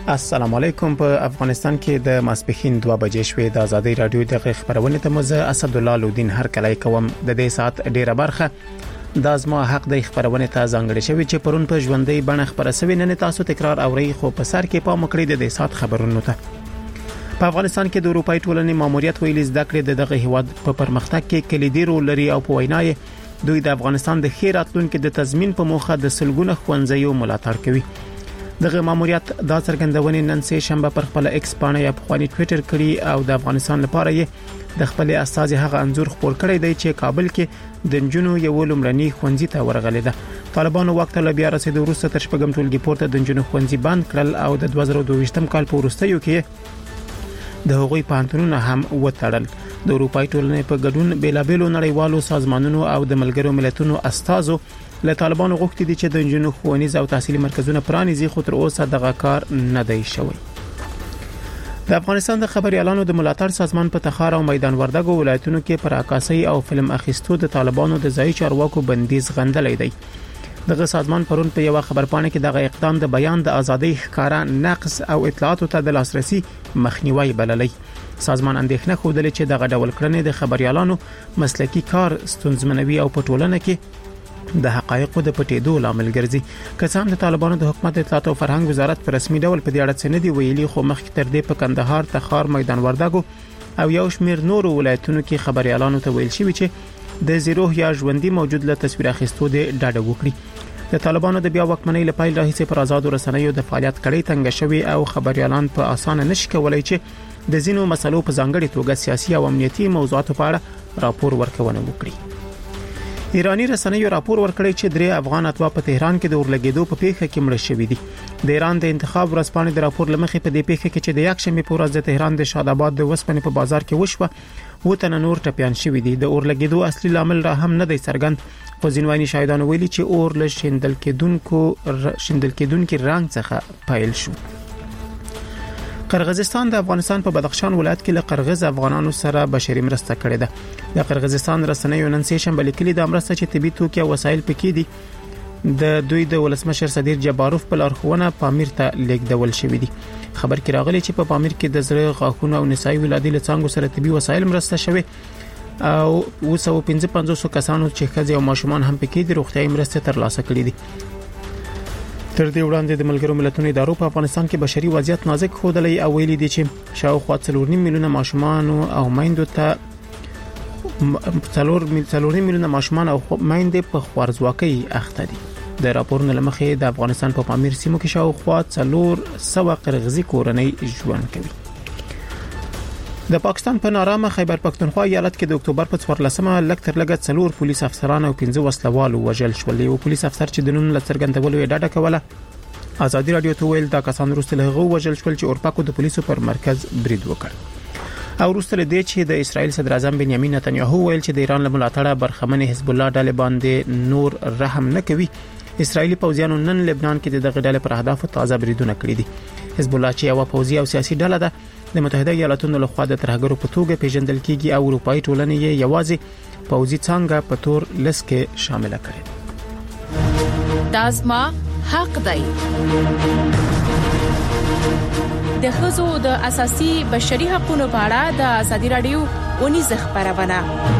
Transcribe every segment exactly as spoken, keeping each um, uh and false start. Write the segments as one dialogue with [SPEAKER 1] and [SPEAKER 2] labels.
[SPEAKER 1] السلام علیکم. په افغانستان کې د ماسپښین دوه بجې شوې. د ازادي رادیو د خبرونه ته مزه اسد الله لودین هر کله کوم د دې سات ډیره برخه د ازما حق د خبرونه ته ځانګړې شوی چې پرون په ژوندۍ بڼه خبره سوي نه تاسو تکرار اوري خو په سر کې پام کړی د دې سات خبرونه ته. په افغانستان کې د اروپای ټولنې ماموریت ویلي زده کړې دغه هیواد په پرمختګ کې کلیدي رول لري او په وینای دوی د افغانستان د خیر راتلونکو د تضمین په موخه د سلګونه ښوونځیو ملاتړ کوي. دغه ماموریت دا څرګندونه نن سه شنبه پر خپل ایکس باندې یا په خواني ټوئیټر کړی او د افغانستان لپاره یې د خپل استاد هغه انزور خپور کړی دی چې کابل کې د جنونو یو لمړنی ښوونځي ته ورغلی ده. طالبانو وخت له بیا رسیدو وروسته تر شپږم ټولګي پورته د جنونو ښوونځي بند کړل او د دوه زره دوه ویشتم کال په وروستیو کې د هغوی پانتونونه هم وتړل. د اروپای ټولنې په ګډون بیلابېلو نړیوالو سازمانونو او د ملګرو ملتونو استازو له طالبانو غوښتي دي چې د جنونو ښوونیز او تحصیلي مرکزونه پرانیزي خو تر اوسه دغه کار نه دی شوی. د افغانستان د خبريالانو د ملاتړ سازمان په تخار او میدان وردګو ولایتونو کې پر عکاسي او فلم اخیستو د طالبانو د ځای چارواکو بندیز غندلې دی. دغه سازمان پرون په یو خبرپاڼه کې دغه اقدام د بیان د ازادۍ ښکارا نقص او اطلاعاتو ته د لاسرسي مخنیوي بللی. سازمان اندېښنه خوده چې دغه ډول کړنې د خبريالانو مسلکی کار ستونزمنوي او په ټولنه کې د حقایقو د پټېدو لامل ګرځي. کسان د طالبانو د حکومت اطلاعات او فرهنګ وزارت په رسمي ډول په دې اړه څه نه دی ویلي خو مخکې تر دې په کندهار، تخار، میدان وردګو او یو شمېر نورو ولایتونو کې خبريالانو ته ویل شوی چې د زیرو یا ژوندۍ موجود له تصویر اخیستو د ډاډه وکړي. د طالبانو د بیا واکمنۍ لپاره راهیسې پر آزاد رسنیو د فعالیت کړي تنګ شوی او خبريالان په اسانه نشي کولای چې د زینو مسلو په ځانګړي توګه سیاسي او امنیتي موضوعاتو په اړه راپور ورکونه وکړي. ایرانی رسنیو راپور ورکړی چې درې افغان اتوا په تهران کې د اورلګیدو په پیښه کې مړ شوي دي. د ایران د انتخاب ورځپاڼې د راپور لمخې په دې پیښه کې چې د یکشنبه په ورځ د تهران د شاد آباد د وسپنې په بازار کې وشوه و تن نور ټپيان شوي دي. د اورلګیدو اصلي لامل را هم نه دی څرګند. په ځینواني شاهدانو ویلي چې اور له شیندل کېدونکو شیندل کېدونکو رنګ څخه پایل شو. قرغیزستان د افغانستان په بدخشان ولایت کې له قرغیز افغانانو سره بشري مرسته کړې ده. د قرغیزستان رسنیو نن سه شنبه لیکلي د مرسته چې طبي توکي او وسایل پکې دي د دوی د ولسمشر صدیر جباروف په لارښوونه پامیر ته لیږدول شوې دي. خبر کې راغلی چې په پامیر کې د زړه غاښونو او نسایي ولادي له څنګه سره طبي وسایل مرسته شوه او اوسه پنځه پنځوس کسانو چې ښځې او ماشومان هم پکې د روغتيایي مرسته ترلاسه کړې دي. تر دې وړاندې د ملګرو ملتونو ادارو په افغانستان کې بشري وضعیت نازک ښودلی او ویلي دي چې شاوخوا څلور نیم میلیونه ماشومان او میندو ته څلور څلور نیم میلیونه ماشومان او میندې په خوارځواکۍ اخته دي. د راپورونو لمخې د افغانستان په پامیر سیمو کې شاوخوا څلور سوه قرغیزي کورنۍ ژوند کوي. د پاکستان په نارامه خیبر پښتونخوا ایالت کې د اکتوبر په څوارلسمه لږ تر لږه څلور پولیس افسران او پنځه وسلوالو وژل شول. یو پولیس افسر چې د نوم له څرګندولو یې ډاډه کوله ازادي رادیو ته ویل دا کسان وروسته له هغه وژل شول چې اورپاکو د پولیسو پر مرکز برید وکړ. او وروسته له دې چې د اسرایل صدر اعظم بنیامین نتنیاهو ویل چې د ایران له ملاتړه برخمن حزب الله ډلې باندې نور رحم نه کوي. اسرایلی پوځیانو نن لبنان کې د دغه ډلې پر اهداف تازه بریدونه کړی دي. حزب الله چې یو پوځي او سیاسي ډله ده د متحده ایالاتونو له خوا د ترهګرو په توګه پیژندل کیږي او اروپאי ټولنې یې یوازې پوځي څنګه په تور لس کې شامل کړي.
[SPEAKER 2] دازما حق دی. د خزو د اساسي بشري حقوقو په اړه د ازادي رادیو ونیز خبرونه.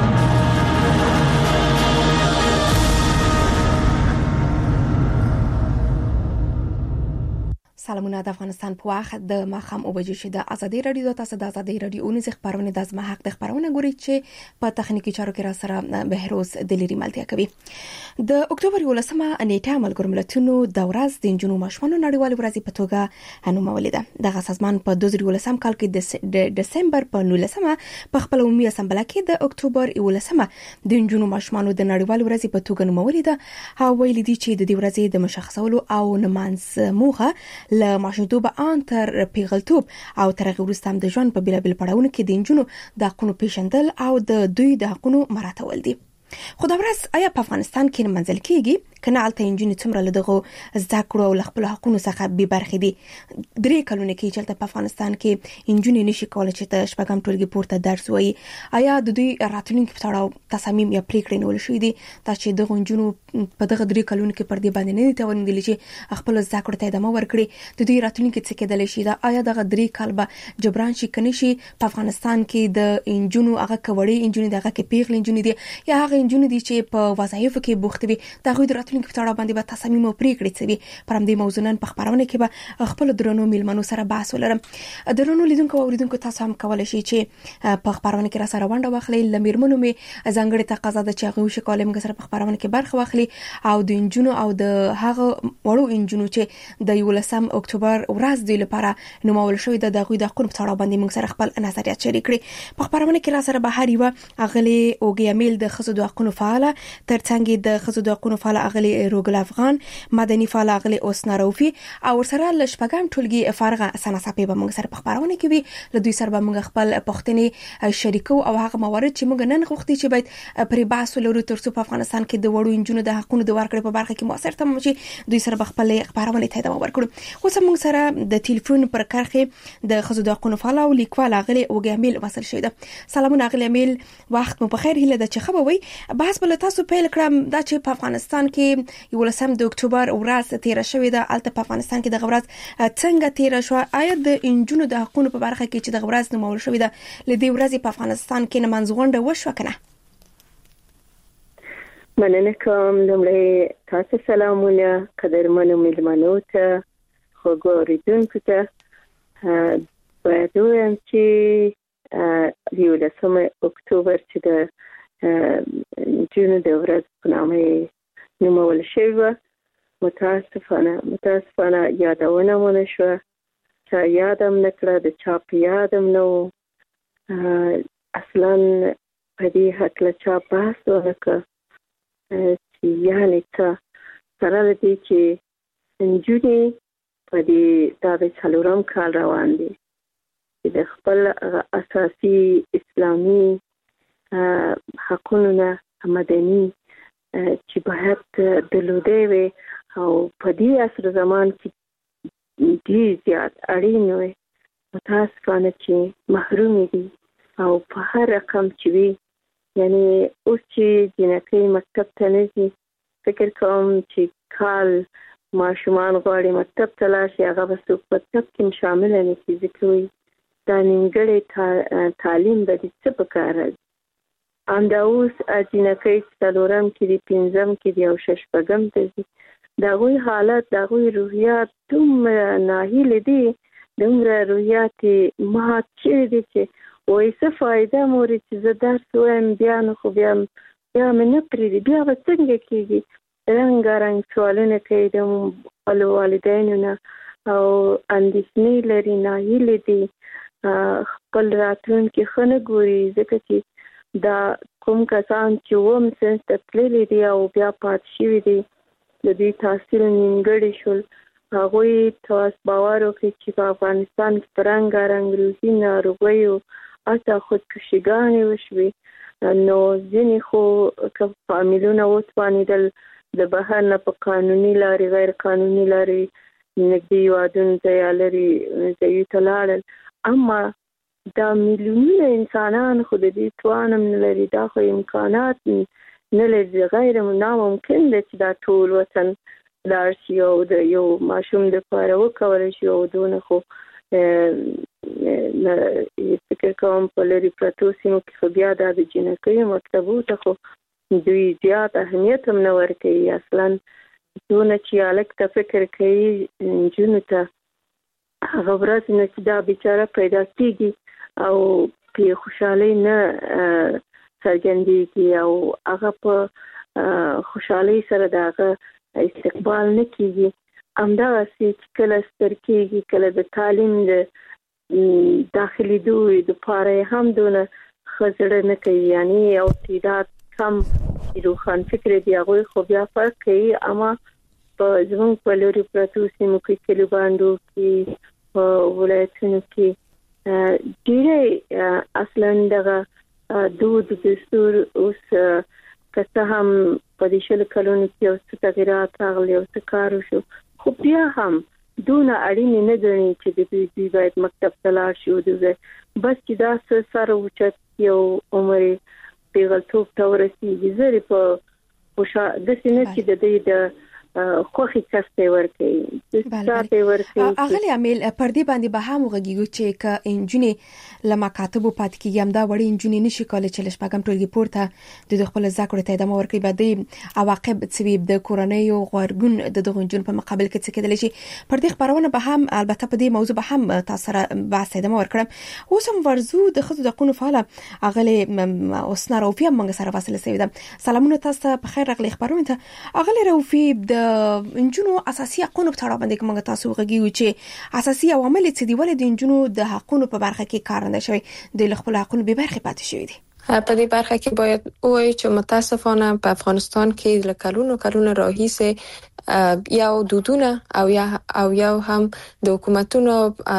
[SPEAKER 3] سلامونه د افغانستان په وخت د ماخام او بجې شه د ازادي رادیو د تاسو د ازادي رادیو نيز خبرونه د ازما حق د خبرونه ګوري چې په تخنیکی چارو کې را سره بهروز د لري ملتیا کوي. د اکتوبر یولسمه نیټه ملګرو ملتونو د ورځ د جنونو ماشومانو نړیوال ورځ په توګه انومولې ده. دغه سازمان په دوه زره یولسم کال کې د دسمبر په نولسمه په خپل عمومي اسامبله کې د اکتوبر یولسمه د جنونو ماشومانو د نړیوال ورځ په توګه انومولې ده. هغه ویلي دي چې د دې ورځې د مشخصولو او نمانځ موخه له ماشومتوب ان تر پیغلتوب او تر هغه وروسته هم د ژوند په بیلابل پړاوونو کې د انجونو د حقونو پیژندل او د دوی د حقونو مراعاتول دي. خو دا ورځ آیا په افغانستان کې منځل کیږي کنه الته انجونی څومره لدغه زده کړو او خپل حقوقو څخه به برخې دي درې کلونه کې چې په افغانستان کې انجونی نشي کولای چې ته شپږم ټولګي پورته درس وایي آیا د دوی راتلونکي په اړه تصامیم یا پریکړې نیول شوې دي دا چې دغه انجونو په دغه درې کلونه کې پر دې باندې نه دي توانیدل چې خپل زده کړو ته ادامه ورکړي د دوی راتلونکي څه کېدل شي دا آیا دغه درې کال به جبران شي کني شي په افغانستان کې د انجونو هغه کوړې انجونی دغه کې پیغلې انجونی دي یا هغه انجونی دي چې په وظایفو کې بوخت وي دا غوډ راتلونکي په اړه باندې به تصامیم او پریکړې کوي پر همدې موضوع نن په خبرونه کې به خپل درنو میلمنو سره بحث ولرم درنو لیدونکو او اوریدونکو تاسو هم کولای شئ چې په خبرونه کې را سره ونډه واخلئ لمیرمنو می ځانګړي تقاضا ده چې هغه شي کولای موږ سره په خبرونه کې برخه واخلي او د انجونو او د هغه وړو انجونو چې د یولسم اکتوبر ورځ دی لپاره نومول شوې ده د غوډه قانون په اړه باندې موږ سره خپل نظریات شریک کړي په خبرونه کې را سره بهر یو اغلی اوګیا میل د خزو د حقوقو فعال ترڅنګ د خزو د حقوقو فعال اغلی روګل افغان مدني فعال اغلی اوسنا روفي او سره لشپګم ټولګي فارغه سناسپې به موږ سره په خبرونه کې وي له دوی سره به موږ خپل پښتني شریکو او هغه موارد چې موږ نن غوښتي چې باید پرې بحث ولرو ترڅو په افغانستان کې د وړو انجونو د حقوقو د ورکړې په برخه کې موثر تمام شي دوی سره به خپل خبرونه ته ادامه ورکړو اوس موږ سره د ټلیفون پر کرخه د خزو د حقوقو فعال او لیکوال اغلی اوګیا میل وصل شوی ده سلامونه اغلی میل وخت مو په خیر هیله ده چې خبروي بحث بل تاسو پیل کړم دا چې په افغانستان کې یو لسم د اکتوبر ورځ تیر شوې ده الته په افغانستان کې د ورځ څنګه تیر شو آیا د انجونو د حقوقو په برخه کې چې د ورځ نومول شوې ده لدې ورځې په افغانستان کې نه منځغونډه وشو کنه
[SPEAKER 4] مننه کوم لمړی تاسو سلامونه قدرمنو میلمنو ته خو ګوریدونکو ته باید وایم چې یو لسم اکتوبر چې د جون د ورځ په نامه نومول شوی متاسفانه متاسفانه یادونه مونږ شو چې یادم نکړه د چا په یادم نو اصلا په دې حق له چا بحث ورکړ چې یعنی څه سره دې چې انجونی په دې دا د څلورم کال روان دي چې د خپل اساسي اسلامي حقونه مدني چې باید دلوده وي او په دې عصر زمان کې ډیر زیات اړین وي متاسفانه چې محروم دي او په هر رقم چې وي یعنی اوس چې جنکۍ مکتب ته نه ځي فکر کوم چې کال ماشومان غواړي مکتب ته لاړ شي هغه به څوک په مکتب کې شامل نه شي ځکه وي دا نیمګړی تعلیم به دې څه پکار دی امدا اوس جنکۍ څلورم کې دي پنځم کې دي او ششپږم ته دي دا غوي حالت دا غوي روحیات دومره ناهیله دي دومره روحیات مات شوي دي چې وایي څه فایده موري چې زه درس وایم بیا نو خو بیا بیا مې نه پرېږدي بیا به څنګه کېږي رنګارنګ سوالونه کوي د خپلو والدینو نه او اندېښنې لري ناهیلې دي خپل راتلونکي ښه نه ګوري ځکه چې دا کوم کسان چې اووم صنف ته تللي دي او بیا پاتې شوي دي د دوی تحصیل نیمګړی شول هغوی تاسو باور وکړئ چې په افغانستان کې په رنګارنګ روحي ناروغیو حتی خودکشیګانې وشوې نو ځینې خو که فامیلونه وتوانېدل د بهر نه په قانوني لارې غیر قانوني لارې نږدې هېوادونو ته یا لرې ځایو ته لاړل اما دا میلیونونه انسانان خو د دې توان هم نه لري دا خو امکانات نه لري غیر ناممکن دی چې دا ټول وطن لاړ شي او د یو ماشوم دپاره وکولی شي او دونه خو فکر کوم په لرې پرتو سیمو کې خو بیا دا د جنکیو مکتبو ته خو دوی زیات اهمیت هم نه ورکوي اصلا دونه چې هلک ته فکر کوي نجونو ته هغه ورځ نه چې دا بیچاره پیدا کېږي او په خوشحالۍ نه څرګندېږي او هغه په خوشحالۍ سره د هغه استقبال نه کېږي همدغسې چې کله ستر کېږي کله د تعلیم د داخلېدو دپاره یې هم دونه ښه زړه نه کوي یعنې یو تعداد کم چې روښان فکره دي هغوی خو بیا فرق کوي اما په زموږ په لرې پرتو سیمو کې کلیو بانډو کې په ولایتونو کې ډېری اصلا دغه دود دستور اوس که هم په دې شل کلونو کې یو څه تغیرات راغلي او څه کار وشو خو بیا هم دون اړین نه غني چې د دې باید مکتب ته لاړ شي او د بس چې دا سره وچت یو عمر پیغلتوب ته ورسیږي زری په وشا د سینې چې د دې د خوخي کسته ورکي د ساته ورکي
[SPEAKER 3] اغلی عامل پر دې باندې به هم وغږیږي چې ک انجینې لما کاتبو پات کې یم دا وړي انجینې نشي کولای چې لشپګم ټولګي پورته د خپل ذکر ته ادامه ورکړي بعد عواقب سبب د کورونی او غورګون د دغه انجین په مقابل کې څه کېدل شي پر دې خبرونه به هم البته په دې موضوع به هم تاسو سره بحث ادامه ورکړم اوس هم ورزو د خزو د قانون فعال اغلی اوسنا روفي موږ سره وصله سوي ده سلامونه تاسو په خیر راغلي خبرونه ته اغلی روفي د انجونو اساسي حقوقو په اړه باندې کومه تاسو غږیږي چې اساسي عوامل څه دی ولې د انجونو د حقوقو په برخه کې کار نه شوی د خپل حقوقو به برخه پاتې شوی دي
[SPEAKER 5] په دې برخه کې باید وایي چې متاسفانه په افغانستان کې له کلونو کلونو راهیسه یو دودونه او یا او یو هم د حکومتونو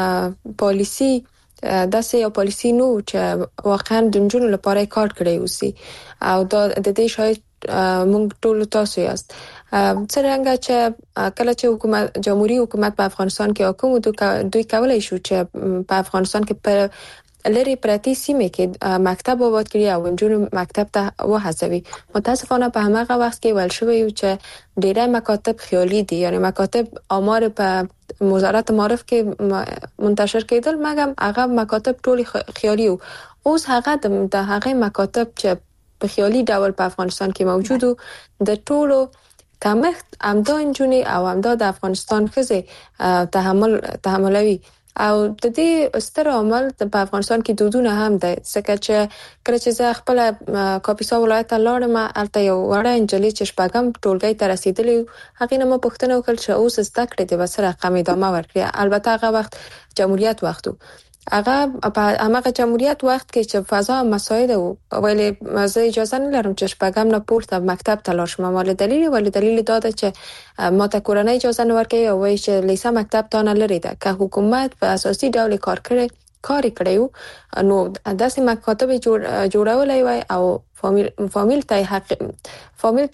[SPEAKER 5] پالیسی داسې یو پالیسی نو چې واقعا د انجونو لپاره کار کړی وسی او د دې شاید مونږ ټول تاسو یاست څنګه چې کله چې حکومت جمهوریت حکومت په افغانستان کې حکومت دوی کولای شو چې په افغانستان کې په لری پرتی سیمه کې مکتب آباد کړي او انجونو مکتب ته وهڅوي متاسفانه په هغه وخت کې ول شوی چې ډیره مکاتب خیالي دي یعنی مکاتب آمار په وزارت معارف کې منتشر کېدل مګر هغه مکاتب ټول خیالي وو اوس هغه د هغه مکاتب چې په خیالي ډول په افغانستان کې موجود د ټولو کمښت امدا انجونی او امدا د افغانستان خزه تحمل تحملوي او د دې ستر عامل په افغانستان کې دودونه هم ده څنګه چې کله چې زه خپل کاپیسا ولایت ته لاړم البته یو وړه انجلۍ چې شپږم ټولګي ته رسیدلې هغه نه مو پوښتنه وکړه چې اوس زده کړې د وسره رقم ادامه ورکړي البته هغه وخت جمهوریت وختو هغه په هغه جمهوریت وخت کې چې فضا مساعد وو ولې زه اجازه نه لرم چې شپږم نه پورته مکتب ته لاړ شم ول دلیل ول دلیل دا ده چې ما ته کورنۍ اجازه نه ورکوي او وایي چې لیسه مکتب ته نه لري ده که حکومت په اساسي ډول کار کړي کار کړیو نو داسې مکاتب جوړ جوړولای وای او فامیل فامیل ته حق فامیل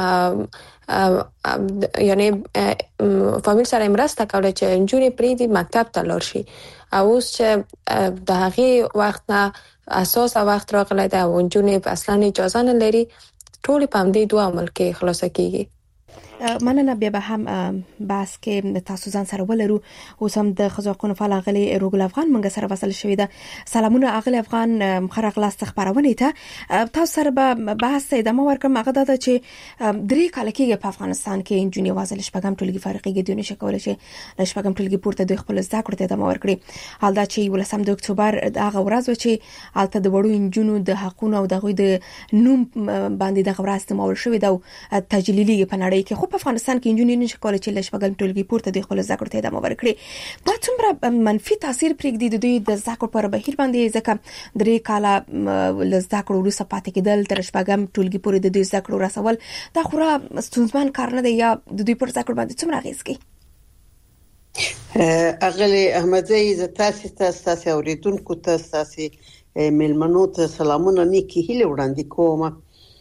[SPEAKER 5] ته یعنی فامیل سره مرسته کوله چې انجونی پری دی مکتب ته لاړ شي او اوس چې د هغه وخت نه اساس وخت راغلی دا ونجونې اصلا اجازه نه لري ټول په دې دوه عمل کې خلاص کیږي
[SPEAKER 3] مننه بیا به هم بحث کې تاسو ځان سره ولرو اوس هم د خزاقونو فعال غلي روګل افغان منګه سره وصل شوې ده سلامونه اغلی افغان مخرغ لاس خبرونه ته تاسو سره به بحث ادامه ورکوم هغه دا چې درې کال کې په افغانستان کې انجونی وازل شپږم ټولګي فارغي دي نشه کولای شي شپږم ټولګي پورته د خپل زده کړې ته ادامه ورکړي حال دا چې ولسم د اکتوبر هغه ورځ و چې البته د وړو انجونو د حقوقو او د غوي د نوم باندې د خبره استعمال شوې ده تجلیلی په نړۍ کې په افغانستان کې انجونی نشه کولای چې لشپګل ټولګي پورته د خپل ذکر ته ادامه ورکړي دا څومره منفي تاثیر پرېږدي د دوی د ذکر پر بهیر باندې ځکه درې کاله لزدکړو وروسته پاتې کېدل تر شپږم ټولګي پورې د دوی ذکر رسول دا خورا ستونزمن کار نه دی یا د دوی پر ذکر باندې څومره اغیز کوي
[SPEAKER 6] اغلی احمدزی ز تاسو ته تاسو اوریدونکو ته تاسو ملمنو ته سلامونه نیکی هیله وړاندې کوم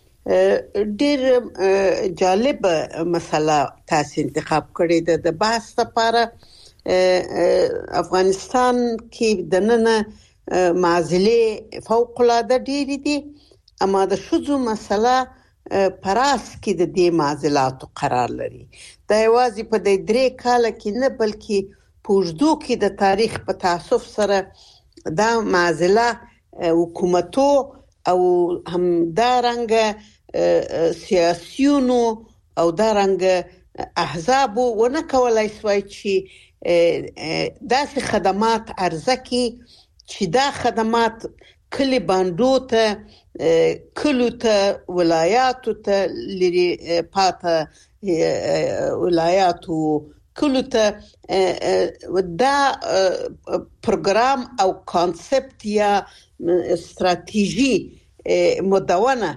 [SPEAKER 6] ډیر جالب مسله تاسو انتخاب کړی ده د بحث لپاره افغانستان کې د نن معضله فوق العاده ډیر دي اما د شذو مسله پراس کې د دې معضلاتو قرار لري دا یوازې په د درې کال کې نه بلکې پوجدو کې د تاریخ په تاسف سره دا معضله حکومتو او هم دا رنګ سیاسيونو او دارنګ احزاب ونه کولای شوی چې داسې خدمات عرضه کی چې دا خدمات کلی باندو ته کلو ته ولایاتو ته لري پاته ولایاتو کلو ته دا پروګرام او کانسپټ یا استراتیژي مدونه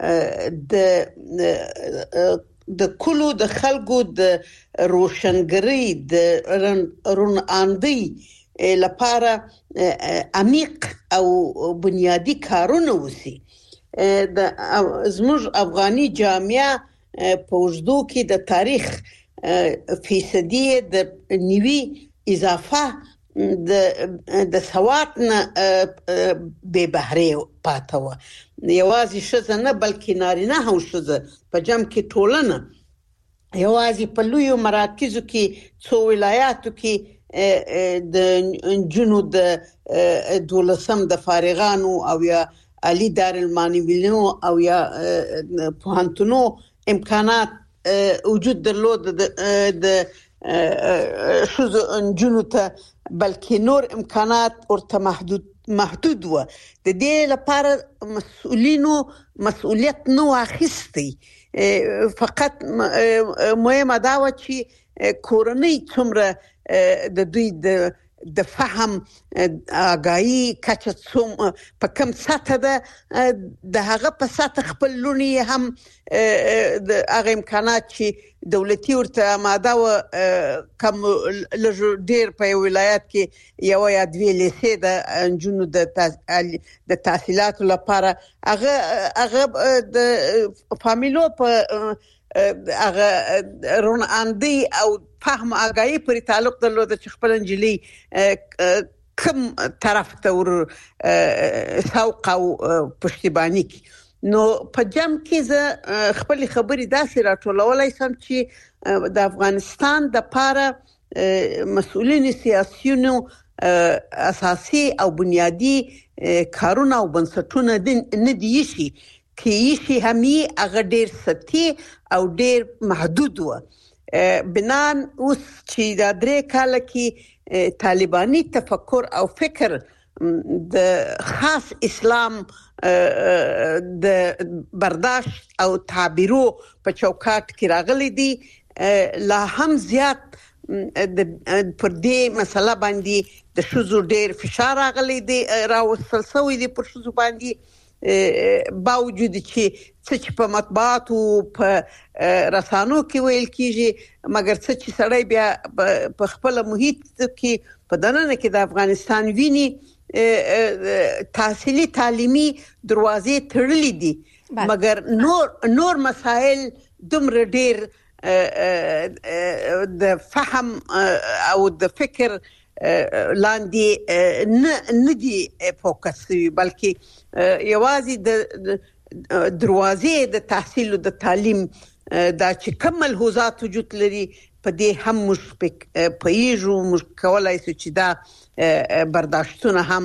[SPEAKER 6] د د کلو د خلکو د روشنګری د روناندی لپاره عمیق او بنیادی کارونه وسی د زموږ افغاني جامعه په وجدو کې د تاریخ فیصدي د نیوي اضافه د د سواد نه به بهره پاتوه یوازې شزه نه بلکې نارینه هم شزه په جمع کې ټولنه یوازې په لویو مراکزو کې څو ولایاتو کې د جنو د دولسم د فارغانو او یا علي دارالمعلمینو او یا پوهنتونو امکانات وجود درلود د شوزو جنو ته بلکې نور امکانات ورته محدود محدود و د دې لپاره مسؤلینو مسؤلیت نو اخیستی فقط مهمه دا و چې کورنۍ څومره د دوی د د فهم آگاهی کچه څوم په کوم سطح ده د هغه په سطح خپل لونی هم د هغه امکانات چې دولتي ورته ماده و کم لږ ډیر په ولایت کې یو یا دوه لیسې د انجونو د د تحصیلاتو لپاره هغه هغه د فامیلو په هغه رون اندي او فهم آگاهی پر تعلق درلود چې خپل انجلي کم طرف ته ور سوق او پښتیبانی نو په جام کې زه خپل خبرې داسې راټولولای سم چې د افغانستان د پاره مسؤلین سیاسيونو اساسي او بنیادی کارونه او بنسټونه نه دي شي کې شي همي هغه ډیر سطحي او ډیر محدود و بنان اوس چې د درې کال کې طالباني تفکر او فکر د خاص اسلام د برداشت او تعبیرو په چوکاټ کې راغلي دي لا هم زیات پر دې مسله باندې د شوزو ډیر فشار راغلي دي راوستل شوی دي پر شوزو باندې باوجود چې څه په مطبوعات او په رسانو کې ویل کیږي مګر څه چې سړی بیا په خپل محیط کې په دننه کې د افغانستان ویني تحصیلي تعلیمي دروازې تړلې دي مګر نور نور مسائل دومره ډیر د فهم او د فکر لاندې نه ندي فوکس بلکې یوازې د دروازې د تحصیل او د تعلیم دا چې کوم ملحوظات وجود لري په دې هم مش پېژو مش کولای چې دا برداشتونه هم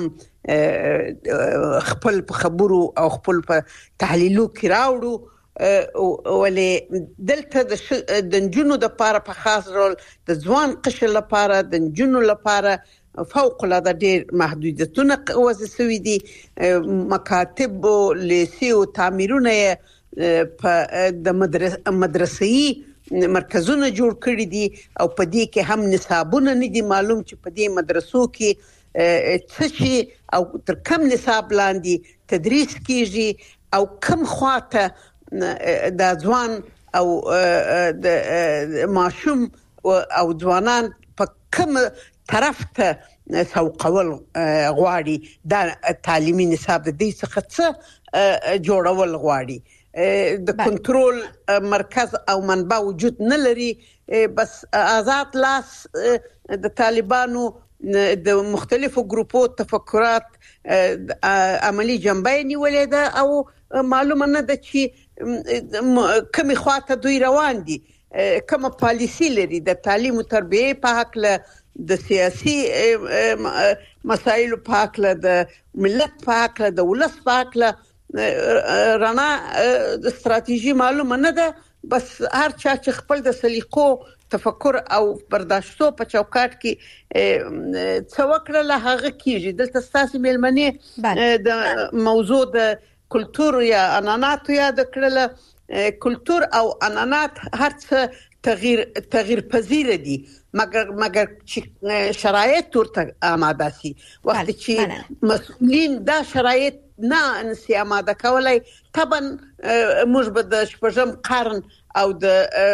[SPEAKER 6] خپل خبرو او خپل په تحلیلو کې راوړو ولې دلته د جنونو د لپاره په خاص رول د ځوان قشر لپاره د جنونو لپاره فوق العاده ډیر محدودیتونه وضع شوي دي مکاتب او لیسې او تعمیرونه په د مدرسې مرکزونه جوړ کړي دي او په دې کې هم نصابونه نه دي معلوم چې په دې مدرسو کې څه شي او تر کوم نصاب لاندې تدریس کیږي او کوم خواته د ځوان او د ماشوم او ځوانان په کوم طرف ته سوقول غواړي دا تعلیمي نصاب د دې څخه څه جوړول غواړي د کنټرول مرکز او منبع وجود نه لري بس آزاد لاس د طالبانو د مختلفو ګروپو تفکرات عملی جنبه نیولې ده او معلومه نه ده چې کومه خواته دوی روان دي کومه پالیسی لري د تعلیم او تربیه په حق له د سیاسي مسایل په حق له د ملت په حق له د ولس په حق له رڼا د ستراتیژي معلومه نه ده بس هر چا چې خپل د سلیقو تفکر او برداشتو په چوکاټ کې څه وکړل هغه کیږي دلته تاسو ملمنې د موضوع د کلچر یا عنعنات یا د کړل کلچر او عنعنات هر څه تغییر تغییر پذیر دي مګر مګر شرایط ورته آماده سي وخت چې مسؤلین دا شرایط نه انسي آماده کولای طبعا موږ به د شپږم قرن او د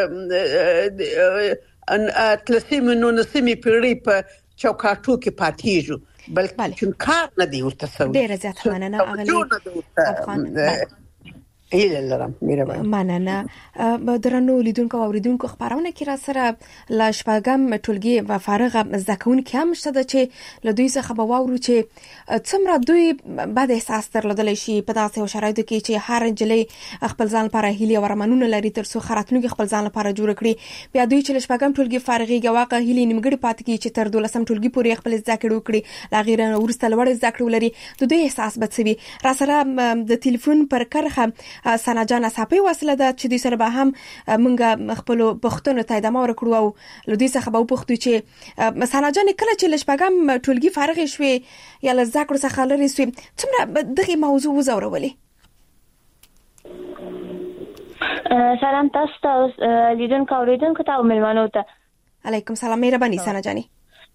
[SPEAKER 6] تلسیمو نو نسمي پیړۍ په چوکاټو کې پاتېږو بلکې کار نه دی ورته سوي
[SPEAKER 3] ډېر زیات مننه اغلی افغان
[SPEAKER 6] هیله لرم. مهرباني.
[SPEAKER 3] مننه. درنو لیدونکو او اوریدونکو خبرونه کې را سره لا شپږم ټولګي و فارغه زکونکي هم شته چې له دوی څخه به واورو چې څومره دوی بد احساس درلودل شي په داسې شرایطو کې چې هر جلې خپل ځان لپاره هیلي او ارمانونه لري تر څو خراتونکو خپل ځان لپاره جوړ کړي. بیا دوی چې شپږم ټولګي فارغيږي واقع هیلي نیمګړي پاتې کی چې تر دولسم ټولګي پورې خپل ذکر وکړي لا غیر ورسته لوړ ذکر ولري. د دوی احساس بڅوي. را سره د ټلیفون پر کرخه سنا جان صاحب وسله ده چې د سره به هم مونږ خپل پښتون ته ادامه ورکړو او لدی څخه به پښتو چې سنا جان کله چې لشپګم ټولګي فارغ شوي یا لزاکړو څخه لري سوي څومره دغه موضوع وزورولې؟
[SPEAKER 7] سلام تاسو ته لیدونکو اوریدونکو ته او ملمنو ته.
[SPEAKER 3] علیکم سلام. مهرباني سنا جاني.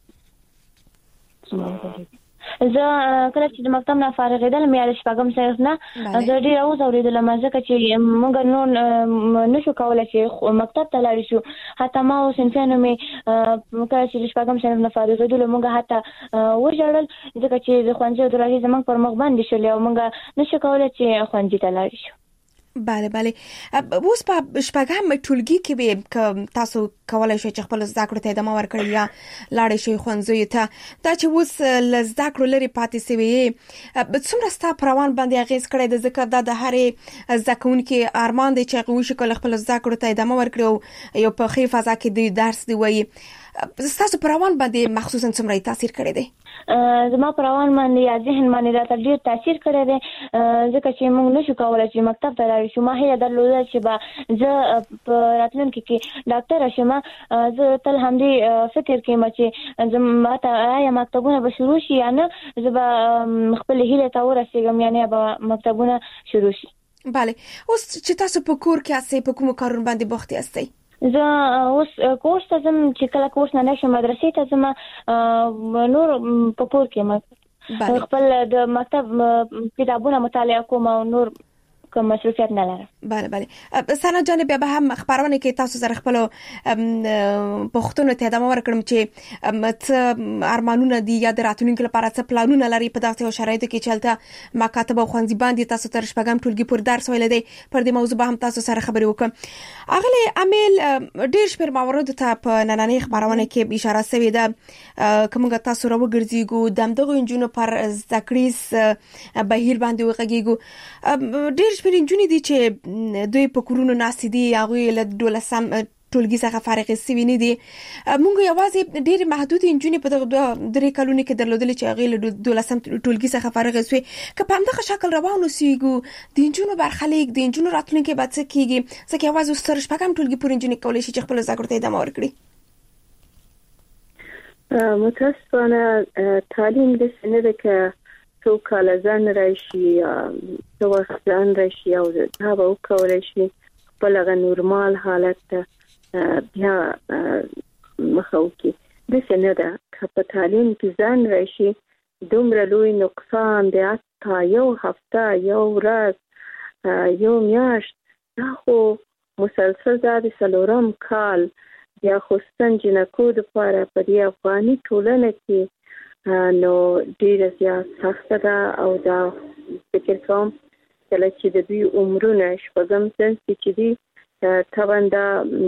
[SPEAKER 7] زه کله چې د مکتب نه فارغېدل مې د شپږم صنف نه زه ډېر اوس اورېدل ځکه چې موږ نور نشو کولی چې مکتب ته لاړ شو. حتی ما او صنفیانو مې کله چې د شپږم صنف نه فارغېدلو موږ حتی وژړل ځکه چې د ښوونځي دروازې زموږ پر مخ بندې شولې او موږ نشو کولی چې ښوونځي ته لاړ شو.
[SPEAKER 3] بله بله. اوس په شپږم ټولګي کې به تاسو کولای شئ چې خپل زده کړو ته ادامه ورکړئ یا لاړ شئ ښوونځیو ته. دا چې اوس له زده کړو لرې پاتې سوي څومره ستا په روان باندې اغېز کړی د ځکه دا د هرې زده کوونکي ارمان دی چې هغه وشي خپل زده کړو ته ادامه ورکړي او یو په ښې فضا کې د درس دی وایي. ستاسو په روان باندې مخصوصا څومره تاثیر کړی دی؟
[SPEAKER 7] زما په روان باندې یا ذهن باندې راته ډېر تاثیر کړی دی ځکه چې موږ نشو کولی چې مکتب ته لاړ شو. ما هیله درلوده چې به زه په راتلونکي کې ډاکټره شم. زه تل همدې فکر کوم چې زه ماته آیا مکتبونه به شروع شي یا نه، زه به خپلې هیلې ته ورسېږم یعنې به مکتبونه شروع شي.
[SPEAKER 3] بله. اوس چې تاسو په کور کې یاستئ په کومو کارونو باندې بوخت یاستئ؟
[SPEAKER 7] زه اوس کورس ته ځم چې کله کورس نه نشم مدرسې ته ځم، نور په کور کې خپل د مکتب کتابونه مطالعه کوم او نور کوم مصروفیت نه لرم.
[SPEAKER 3] بله بله. سنا جان بیا به هم خبرونه کې تاسو سره خپل پښتون ته ادامه ورکړم چې څه ارمانونه دي یا د راتلونکي لپاره څه پلانونه لري په دغه شرایطو کې چې هلته مکاتب او ښوونځي باندې تاسو تر شپږم ټولګي پورې درس ویل دی. پر دې موضوع به هم تاسو سره خبرې وکړم. اغلی امیل ډېر شمېر مواردو ته په نننۍ خبرونه کې اشاره شوې ده. کومه تاسو راوګرځېږو د همدغو نجونو پر زده کړیز بهیر باندې وغږېږو. ډېر شمېر نجونې دي چې دوی په کورونو ناستې دي، هغوی له دولسم ټولګي څخه فارغې سوي نه دي. موږ یوازې ډېرې محدودې نجونې په دغه درې کلونو کې درلودلې چې هغوی له دولسم ټولګي څخه فارغې سوې. که په همدغه شکل روان اوسېږو د نجونو برخلیک د نجونو راتلونکی به څه کېږي؟ ځکه یوازې اوس تر شپږم ټولګي پورې نجونې کولی شي چې خپلو زده کړو ته ادامه ورکړي.
[SPEAKER 4] متاسفانه تعلیم داسې نه ده که څو کاله ځان راشي یا څو وخت ځان راشي او دا به وکولی شي خپل هغه نورمال حالت ته بیا مخه وکړي. داسې نه ده. که په تعلیم کې ځان راشي دومره لوی نقصان دی، حتی یو هفته، یو ورځ، یو میاشت، دا خو مسلسل دا د څلورم کال بیا خصوصا جنکو دپاره په دې افغاني ټولنه کې نو ډیره زیات سخته ده. او دا فکر کوم کله چې د دوی عمرونه شپږم صنف کې چې دي طبعا دا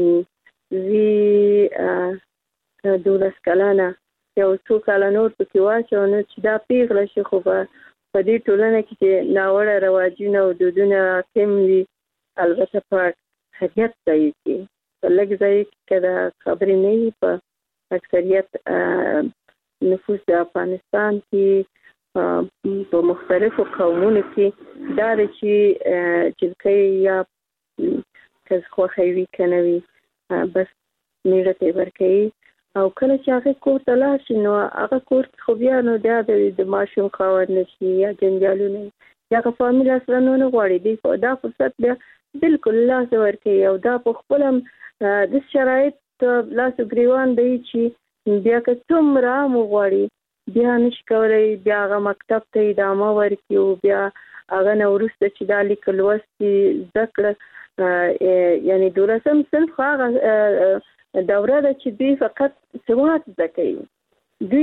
[SPEAKER 4] وي دولس کلنه یو څو کاله نور پکې واچو نو چې دا پیغله شي، خو به په دې ټولنه کې چې ناوړه رواجونه او دودونه کم وي البته په اکثریت ځای کې په لږ ځای کې که دا خبرې نه وي په اکثریت نفوس د افغانستان کې په مختلفو قومونو کې دا ده چې جلکۍ یا که خوښه وي که نه وي بس میړه ته یې ورکوي. او کله چې هغې کور ته لاړ شي نو هغه کور کې خو بیا نو دا د ماشوم خاوند نه شي یا جنجالونه یا هغه فامیل اصلا نه غواړي دی دا فرصت بیا بلکل لاسه ورکوي. او دا په خپل هم د شرایط لاسو ګریوان دی چې بیا که څومره هم وغواړي بیا نشي کولی بیا هغه مکتب ته ادامه ورکړي او بیا هغه نه وروسته چې دا لیک لوست زده کړه یعنې دولسم صنف هغه دوره ده چې دوی فقط سواد زده کوي. دوی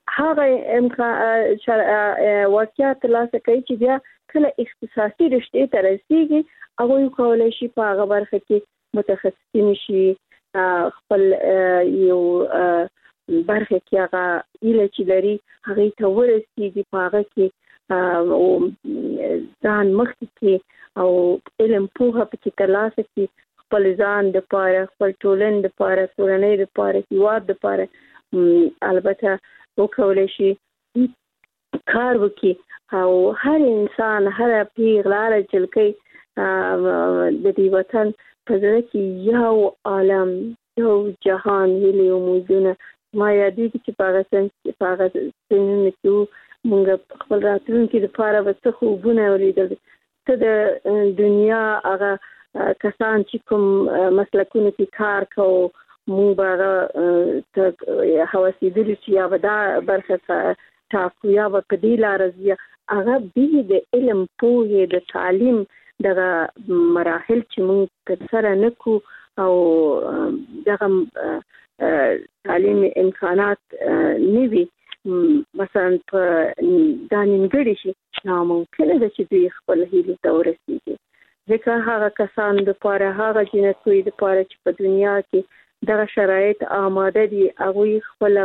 [SPEAKER 4] هغه امکان واقعیت لاسه کوي چې بیا کله اختصاصي رشتې ته رسیږي هغه یو کولای شي په هغه برخه کې متخصصین شي خپل یو برخه کې هغه ایله چې لري هغه ته ورسیږي په هغه کې او ځان مخکې کې او علم پوهه پکې ترلاسه کړي خپل ځان د پاره خپل ټولنې د پاره کورنۍ د پاره هیواد د پاره البته وکولای شي کار وکړي او هر انسان هر پیغلار جلکې د دې وطن په ځای کې یو عالم یو جهان هلي موجونه ما یادېږي چې په هغه سن کې په هغه سنونه کې موږ خپل راتلونکي لپاره به څه خوبونه ولیدل ته د دنیا هغه کسان چې کوم مسلکونه کې کار کوي موږ به ته حواسیدلی چې یا به دا برخه تاکو یا به په دې لاره ځي هغه به د علم پوهې د تعلیم دغه مراحل چې موږ سره نکو او دغه تعلیم امکانات نیوي مثلا په دانینګړي شي ناممکن ده چې دوی خپل هیلې ته ورسیږي ځکه هغه کسان د پاره هغه جنسوي د پاره چې په دنیا کې دغه شرایط آماده دي هغه خپل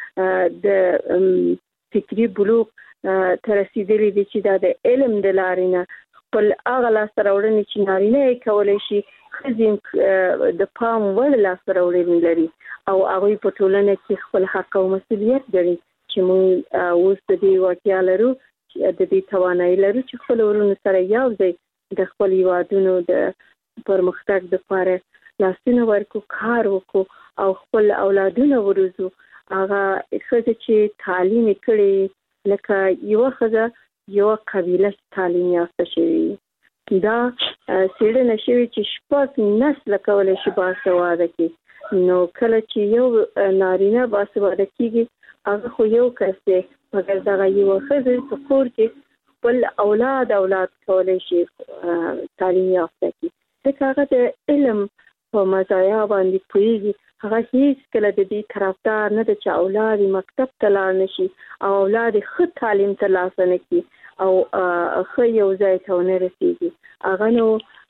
[SPEAKER 4] د فکری بلوغ تر رسیدلي دي چې د علم د لارې نه خپل هغه لاس راوړنې چې نارینه یې کولای شي خزم د پام وړ لاس راوړنې لري او هغه په ټولنه کې خپل حق او مسؤلیت لري چې موږ اوس د دې واقعیا لرو چې د دې توانایي لرو چې خپل ورونو سره یو ځای د خپل هیوادونو د پرمختګ لپاره لاسونه ورکو کار وکړو او خپل اولادونه وروزو هغه ښځه چې تعلیم کړي لکه یو ښځه یو قبیله تعلیم یافته شوی دا سیړنه شوی چې شپږ نسل کولای شي باسواده کړي نو کله چې یو نارینه باسواده کیږي هغه خو یو کس دی مګر دا یو ښځه په کور کې خپل اولاد اولاد کولای شي تعلیم یافته کړي ځکه هغه د علم په مزایا باندې پوهیږي هغه هیڅ کله د دې طرفدار نه د چا اولاد مکتب ته لاړ نشي او اولاد ښه تعلیم ترلاسه نه کړي او ښه یو ځای ته ونه رسیږي هغه نو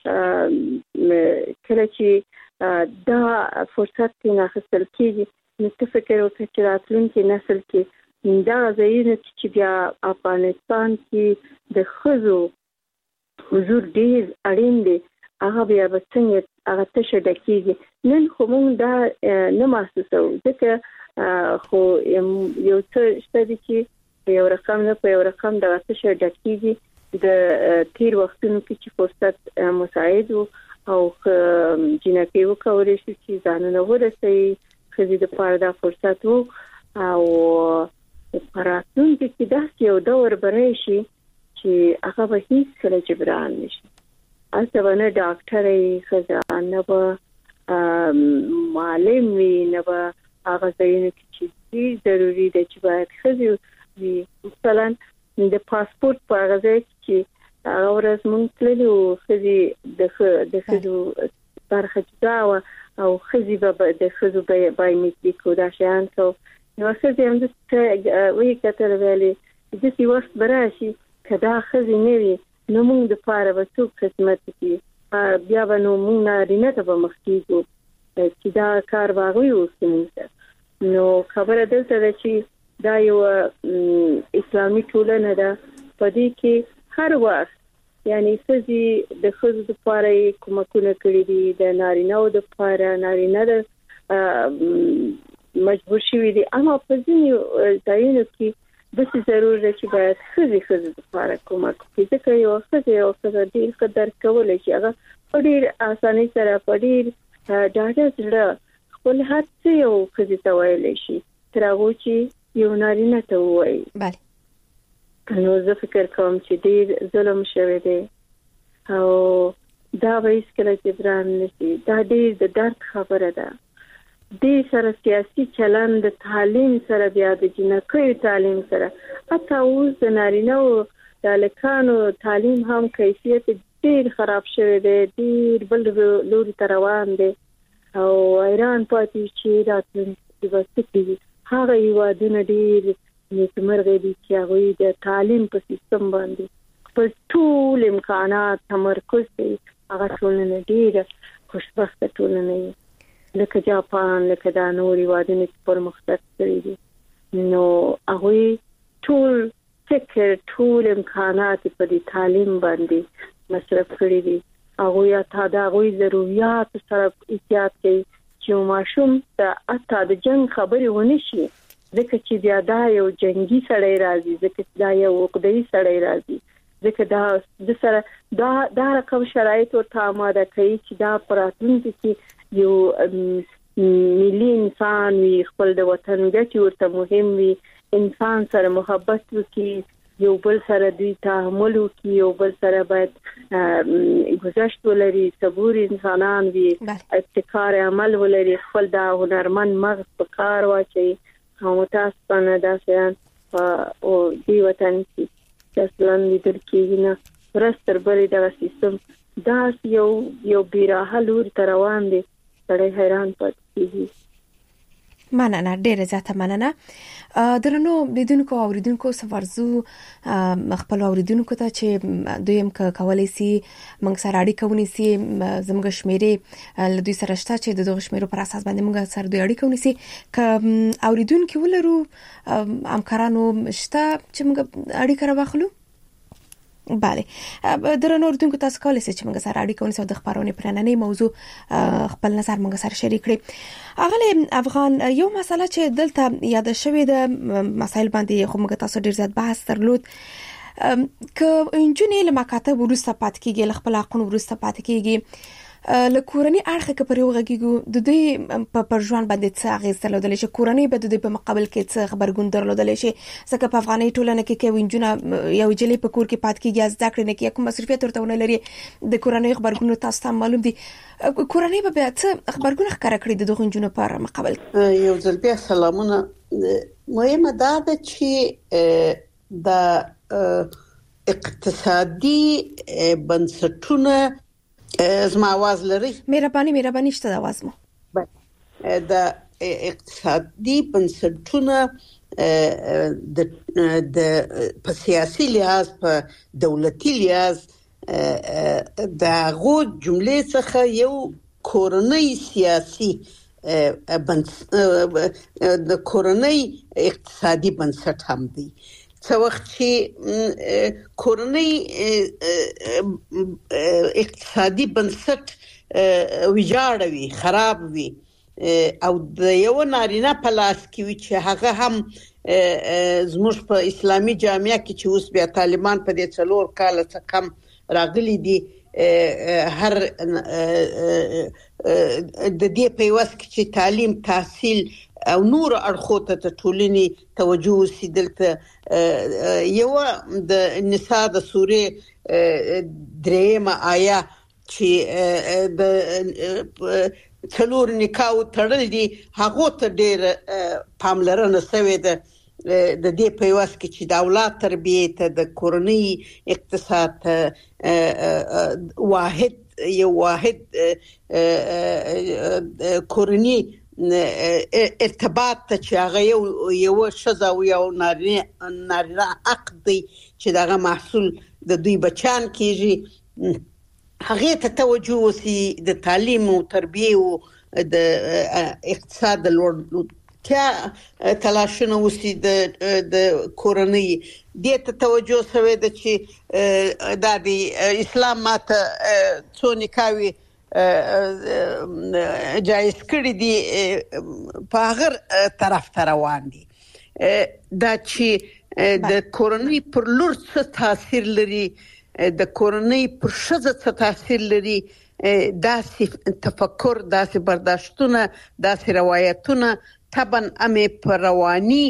[SPEAKER 4] کله چې دا فرصت کې اخیستل کېږي نو ته فکر وکړه چې راتلونکي نسل کې دا ځایونه چې بیا افغانستان کې د ښځو حضور ډېر اړین دی هغه بیا به څنګه هغه تشه ډکېږي نن خو موږ دا نه محسوسوو ځکه خو یو څه شته دي چې په یو رقم نه په یو رقم دغه تشه ډکېږي د تیر وختونو کې چې فرصت مساعد و او جنکې وکولی شي چې ځانونه ورسوي ښځې دپاره دا فرصت و او په راتلونکي کې داسې یو دور به راشي چې هغه به هیڅ کله جبران نه شي هلته به نه ډاکټر وي ښځه نه به معلم وي نه به هغه ځایونه کې چې ډېر ضروري ده چې باید ښځې وي مثلا د پاسپورت په هغه ځای چې هغه ورځ موږ تللي وو ښځې د ښځو برخه جدا وه او ښځې به د ښځو بایومیټریک و دا شیان کوو نو ښځې همداسې ویې کتل ویلې داسې وخت به راشي که دا ښځې نه وي نو موږ دپاره به څوک خدمت وکړي بیا به نو موږ نارینه ته به مخ کېږو چې دا کار به هغوی وکړي موږ ته نو خبره دلته ده چې دا یو اسلامي ټولنه ده په دې کې هر وخت یعنی ښځې د ښځو دپاره یې کومکونه کړي دي د نارینهو دپاره نارینه د مجبور شوي دي اما په ځینې ځایونو کې داسې ضرور ده چې باید ښځې ښځو دپاره کومک وکړي ځکه یو ښځه یو ښځه ډېر ښه درک کولی شي هغه په ډېر اسانۍ سره په ډېر ډاډه زړه خپل هر څه یو ښځې ته ویلی شي تر هغو چې یو نارینه ته ووایي
[SPEAKER 3] بله
[SPEAKER 4] نو زه فکر کوم چې ډېر ظلم شوی دی او دا به هېڅکله جبران نه شي دا ډېر د درد خبره ده دې سره سیاسي چلن د تعلیم سره بیا د جنکیو تعلیم سره حتی اوس د نارینهو د هلکانو تعلیم هم کیفیت ډېر خراب شوی دی ډېر بل لوري ته روان دی او حیران پاتې چې راتلونکي به څه کېږي هغه هېوادونه ډېر نیکمرغه دي چې هغه د تعلیم په سیستم باندې په ټول امکانات تمرکز کوي. هغه ټولنه ډیره خوشبخته ټولنه ده لکه جاپان، لکه دا نوري وادي چې پرمختګ کړی دي. نو هغه ټول فکر ټول امکانات په دې تعلیم باندې مصرف کړی دي. هغه یا تا دا غوي ضرورت سره احتیاط کوي چې ماشوم ته اته د جنگ خبري ونه شي، ځکه چې بیا دا یو جنگي سړی راځي، ځکه دا یو وقدي سړی راځي، ځکه دا د سره دا دا رقم شرایط ورته آماده کوي چې دا پراتونکي کې یو ملي انسان وي، خپل د وطن ګټې ورته مهم وي، انسان سره محبت وکړي، یو بل سره دوی تعامل وکړي، یو بل سره باید گذشت ولري، صبور انسانان وي، ابتکار عمل ولري، خپل د هنرمند مغز په کار واچي. او متاسفانه دا شیان او دی وطن کې اصلاً لیدل کېږي نه. ورستر بلې دغه سیستم دا یو یو بیراهه لور ته روان دی، سړی حیران پاتې کېږي.
[SPEAKER 3] مننه، ډیره زیاته مننه. درنو لیدونکو او اوریدونکو سفرزو خپل اوریدونکو ته چې دوی هم کولای شي موږ سره اړیکه ونیسي، زموږ شمیرې له دوی سره شته چې د دغه شمیرو پر اساس باندې موږ سره دوی اړیکه ونیسي. ک اوریدونکو ولرو همکارانو شته چې موږ اړیکه راوخلو. بله، درنو اوریدونکو تاسو کولای شئ چې موږ سره اړیکه ونیسئ او د خبرونې پر نننۍ موضوع خپل نظر موږ سره شریک کړئ. اغله افغان، یو مسله چې دلته یاد شوې ده مسایل باندې خو موږ تاسو ډیر زیات بحث درلود، ک انجونې له مکاتب ورسته پات کېږي، له خپل حقوق ورسته پات کېږي، له کورنۍ اړخ کې پر یو غږیږي د دوی په پرځوان باندې څه اغیز درلودل شي، کورنۍ به د دوی په مقابل کې څه خبرګون درلودل شي، ځکه په افغاني ټولنه کې کې وینجونه یو جلې په کور کې پات کېږي، زده کړې نه کې کوم مصرفیت ورته ونه لري، د کورنۍ خبرګون تاسو ته معلوم دي. کورنۍ به بیا څه خبرګون ښکاره کړي د دغه وینجونو پر مقابل؟
[SPEAKER 6] یو ځل بیا سلامونه. مهمه دا ده چې د اقتصادي بنسټونه زما आवाज لري.
[SPEAKER 3] مهرباني مهرباني شته د आवाज مو.
[SPEAKER 6] د اقتصادي بنسټونه د د په سیاسي لحاظ، په دولتي لحاظ د غو جملې څخه یو کورنۍ سیاسي د کورنۍ اقتصادي بنسټ هم دی. څو وخت چې کورنۍ اقتصادي بنسټ ویجاړوي، خراب وي، او د یو نارینه په لاس کې وي چې هغه هم زموږ په اسلامي جامعه کې چې اوس بیا طالبان په دې څلور کال څخه کم راغلي دي، هر د دې په واسه کې تعلیم، تحصیل او نور اړخو ته ټولنې توجه وسي. دلته یو د نساء د سورې درېمه آیا چې د څلور نکاح تړل دي، هغه ته ډېر پاملرنه شوې ده د دې په واسه کې چې د اولاد تربیه ته، د کورنۍ اقتصاد ته واحد یو واحد کورنۍ ارتباط ته چې هغه یو یو شذا او یو نارینه نارینه عقد دی چې دغه محصول د دوی بچان کیږي، هغه ته توجه وسی، د تعلیم او تربیه او د اقتصاد د لوړتیا تلاشونه وسی د د کورنۍ دې ته توجه شوې ده چې د اسلام ماته څو نکاوي جایز کړی دي، په هغه طرف ته روان دي. دا چې د کورنۍ پر لور څه تاثیر لري، د کورنۍ پر ښځه څه تاثیر لري، داسې تفکر، داسې برداشتونه، داسې روایتونه طبعا امې په رواني،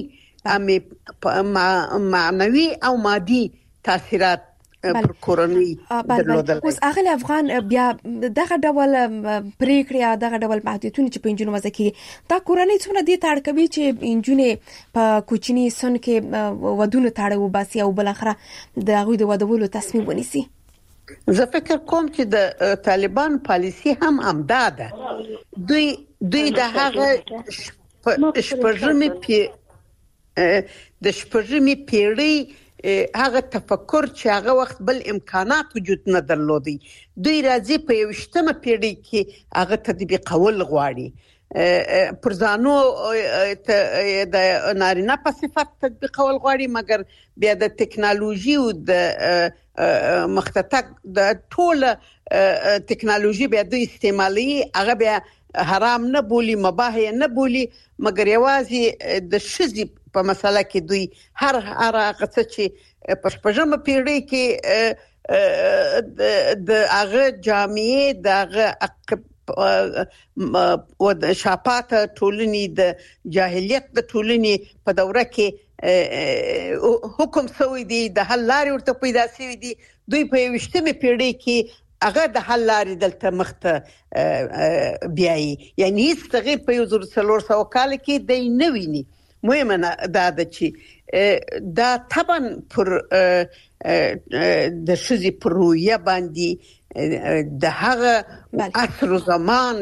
[SPEAKER 6] امې معنوي او مادي تاثیرات پر کورنۍ درلودل.
[SPEAKER 3] اوس اغله افغان بیا دغه ډول پریکړه، دغه ډول محدودیتونه چې په انجونو وځي کې دا کورنۍ څونه دي تاړ کوي چې انجونې په کوچني سن کې ودونه تاړو باسي او بل اخره د غوي د ودولو تصمیم ونیسي.
[SPEAKER 6] زه فکر کوم چې د طالبان پالیسی هم همدا ده. دوی دوی د هغه شپږمې د شپږمې پیړۍ هغه تفکر چې هغه وخت بل امکانات وجود نه درلودي دوی راځي په یوشتمه پیړۍ کې هغه تطبیقول غواړي پر ځانو د نارینه په صفت تطبیقول غواړي مګر بیا د ټکنالوژي او د مختتک د ټوله ټکنالوژي بیا د استعمالي هغه بیا حرام نه بولی مباح نه بولی مګر یوازې د شذ په مسله کې دوی هر هر هغه چې په شپږمه پیړۍ کې د هغه جامعې د هغه او د شاپات ټولنې د جاهلیت د ټولنې په دوره کې حکم سوی دی د حل لارې ورته پیدا شوی دي دوی په یوشتمه پیړۍ کې هغه د حل لارې دلته مخته بیایي یعنی هیڅ تغییر په یو زر څلور سوه کال کې دی نه ویني مهمه دا ده چې دا طبعا پر د شذ پر رویه باندې د هغه عصر زمان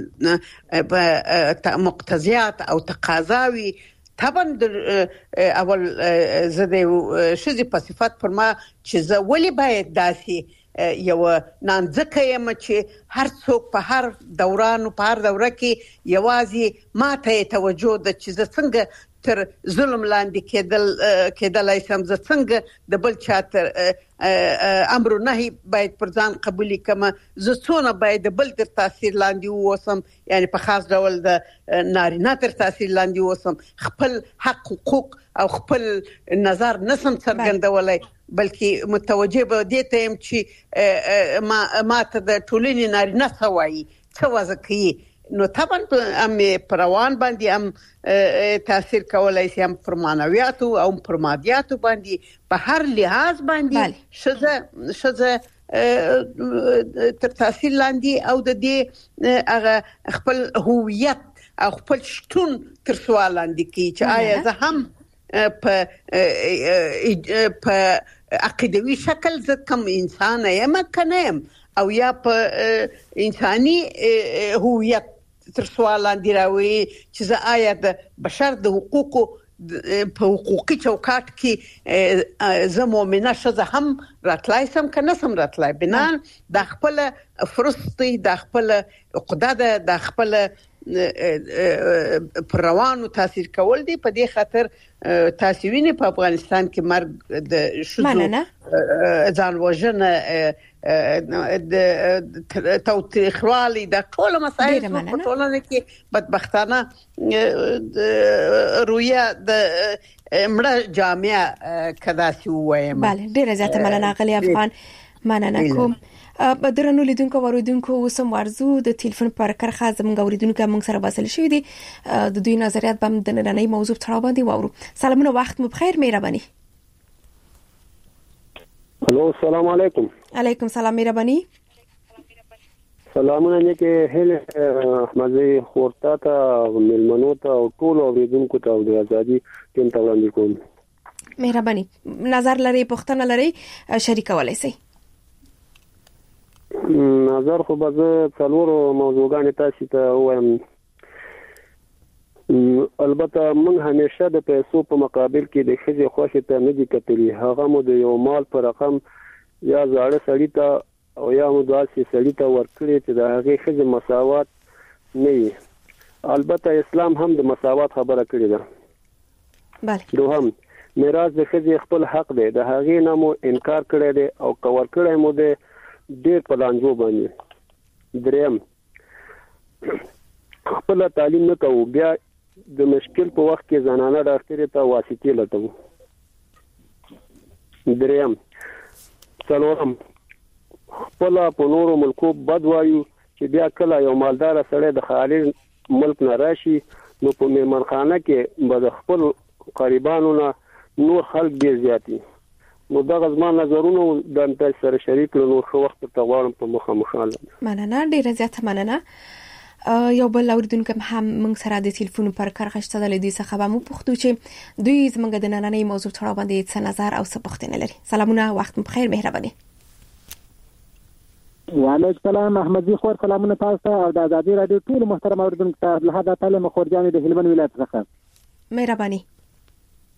[SPEAKER 6] مقتضیات او تقاضاوي طبعا اول زده شذ په صفات پر ما چې زه ولی باید داسي یو نانځکه یم چې هر څوک په هر دوران په هر دوره کې یوازې ماته توجه د چې زه څنګه تر ظلم لاندې کېدل کېدلای سم زه څنګه د بل چا تر امر نهي باید پر ځان قبول کما زه څونه باید د بل تر تاثیر لاندې ووسم یعنی په خاص ډول د نارینه تر تاثیر لاندې ووسم خپل حق حقوق او خپل نظر نسم څرګندولای بلکې متوجه به دي ته يم چې ما ماته د ټولنې نارینه سوایي څه وځي نو طبعا ام پروان باندې ام تاثیر کولای شي ام پر معنویاتو او پر مادیاتو باندې په هر لحاظ باندې شزه شزه تر تاثیر لاندې او د دې هغه خپل هویت او خپل شتون تر سوال لاندې کی چې آیا زه هم په په عقیدوي شکل زه کوم انسان یم کنم او یا په انساني هویت تر سوال لاندې راوي چې زه آیا د بشر د حقوقو په حقوقي چوکاټ کې زه مؤمنه شزه هم راتلای سم کنه سم راتلای بنا د خپل فرصتي د خپل عقده د خپل پروانو تاثیر کول دي په دې خاطر تاسو وینئ په افغانستان کې مرګ د شذو ځان وژنه د توتخوالي د ټول مسایل په ټولنه کې بدبختانه رویه د مړه جامعه کداسي وایم
[SPEAKER 3] bale ډیره زیاته مننه غلی افغان مننه کوم په درنو لیدونکو اوریدونکو وسم ورزو د ټلیفون پر کرخه زموږ اوریدونکو موږ سره وصل شوی دي د دوی نظریات به د نننۍ موضوع تړاو باندې واورو سلامونه وخت مو بخیر مهرباني
[SPEAKER 8] الو السلام علیکم
[SPEAKER 3] علیکم سلام مهرباني
[SPEAKER 8] سلامونه نیکه هله احمدي خورتا ته ملمنو ته او ټول اوریدونکو ته د ازادي ټیم ته وړاندې کوم
[SPEAKER 3] مهرباني نظر لري پښتنه لري شریکولای شي
[SPEAKER 8] نظر خو به زه څلورو موضوعګانې تاسو ته وایم البته موږ همیشه د پیسو په مقابل کې د ښځې خوښې ته نه دي کتلي هغه مو د یو مال په رقم یا زاړه سړي ته او یا مو داسې سړي ته ورکړي چې د هغې ښځې مساوات نه وي البته اسلام هم د مساوات خبره کړې ده
[SPEAKER 3] بله
[SPEAKER 8] دوهم میراث د ښځې خپل حق دی د هغې نه مو انکار کړی دی او که ورکړی مو دی ډېر په لانجو باندې دریم خپل تعلیم نه کوو بیا د مشکل په وخت کې زنانه ډاکټر ته واسطې لټوو دریم څلورم خپل په نورو ملکو بد وایو چې بیا کله یو مالدار سړی د خارج ملک نه راشي نو په میمنخانه کې به د خپل قریبانو نه نور خلک ډېر زیاتي نو دا غزما نظرونه د انت سره شریک له نور خو وخت ته غواړم په مخه مخاله
[SPEAKER 3] مننه ډیره زیاته مننه یو بل اوریدونکو هم موږ سره د ټلیفون پر کرخشته د لیدي څخه به مو پوښتو چې دوی زموږ د نننۍ موضوع تړاو باندې څه نظر او څه پوښتنه لري سلامونه وخت مو بخیر مهرباني
[SPEAKER 9] وعلیکم السلام احمدي خور سلامونه تاسو ته او د ازادي رادیو ټول محترم اوریدونکو ته له هدا تعالی مخورجان د هلمند ولایت څخه
[SPEAKER 3] مهرباني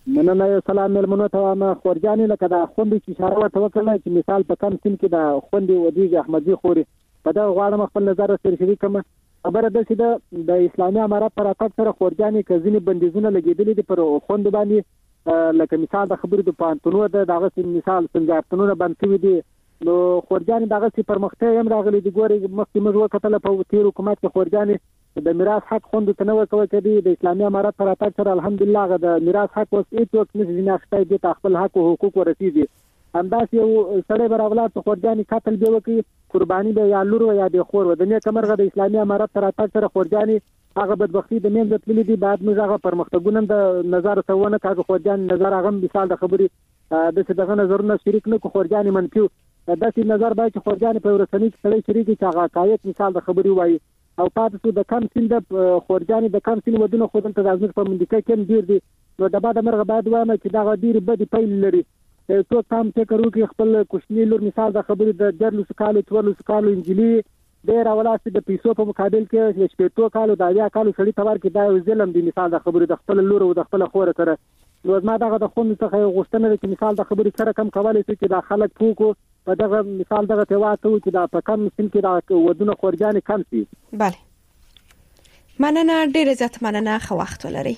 [SPEAKER 9] مننه. سلام ملمنو ته ما خورجانې لکه دا خوندې چې اشاره ورته وکړه چې مثال په کم سن کې دا خوندې ودیږي احمدي خوري په دا غواړم خپل نظر سره شریک کړم. خبره ده چې د اسلامي امارات پر اتاق سره خورجانې کزینې بندیزونه لګېدلې دي پر خوند باندې، لکه مثال د خبرې د پانتونو ده دغه مثال سنجارتونونه بند شوي دي. نو خورجانې دغه سي پرمختیا هم راغلي دي. ګوري مخکې موږ وکتل په تیر حکومت کې خورجانې د میراث حق خوند ته نه ورکوي کړي. د اسلامي امارات پر اتاق سره الحمدلله هغه د میراث حق اوس هیڅ وخت نشي نه اخته دي خپل حق او حقوق ورسیږي. همداسې یو سړی بر اولاد ته خورجانې قتل به وکړي، قرباني به یا لور یا د خور و د نه کمرغه د اسلامي امارات پر اتاق سره خورجانې هغه بدبختی د مين د تللی دي. بعد موږ هغه پرمختګونه د نظر څونه کاږي خورجان نظر هغه مثال د خبرې د څه دغه نظرونه شریک نه کو خورجانې منفي داسې نظر باید چې خورجانې په ورسنۍ کې سړی شریک چې هغه حقایق مثال د خبرې وایي او پاتې شو د کم سین د خورجانې د کم سین ودونه خو دلته د ازمیر په منډکه کې ډیر دي. نو د بعد مرغه باید وایم چې دا ډیر بدی پیل لري. څو تام فکر وکړي خپل کوشنی لور مثال د خبرې د جرلو سکالو چورلو سکالو انجلی ډیر اولاسي د پیسو په مقابل کې چې شپږ کالو د اویا کالو سړي تبار کې دا ظلم دی مثال د خبرې د خپل لور او د خپل خور سره. نو ما دغه د خوند څخه غوښتنه چې مثال د خبرې سره کم کولای شي چې د خلک پوکو په دغه مثال دغه تواته چې دا په کم سن کې دا ودونه خورجانې کم شي.
[SPEAKER 3] بله مننه، ډیره زیات مننه، خو وخت ولري.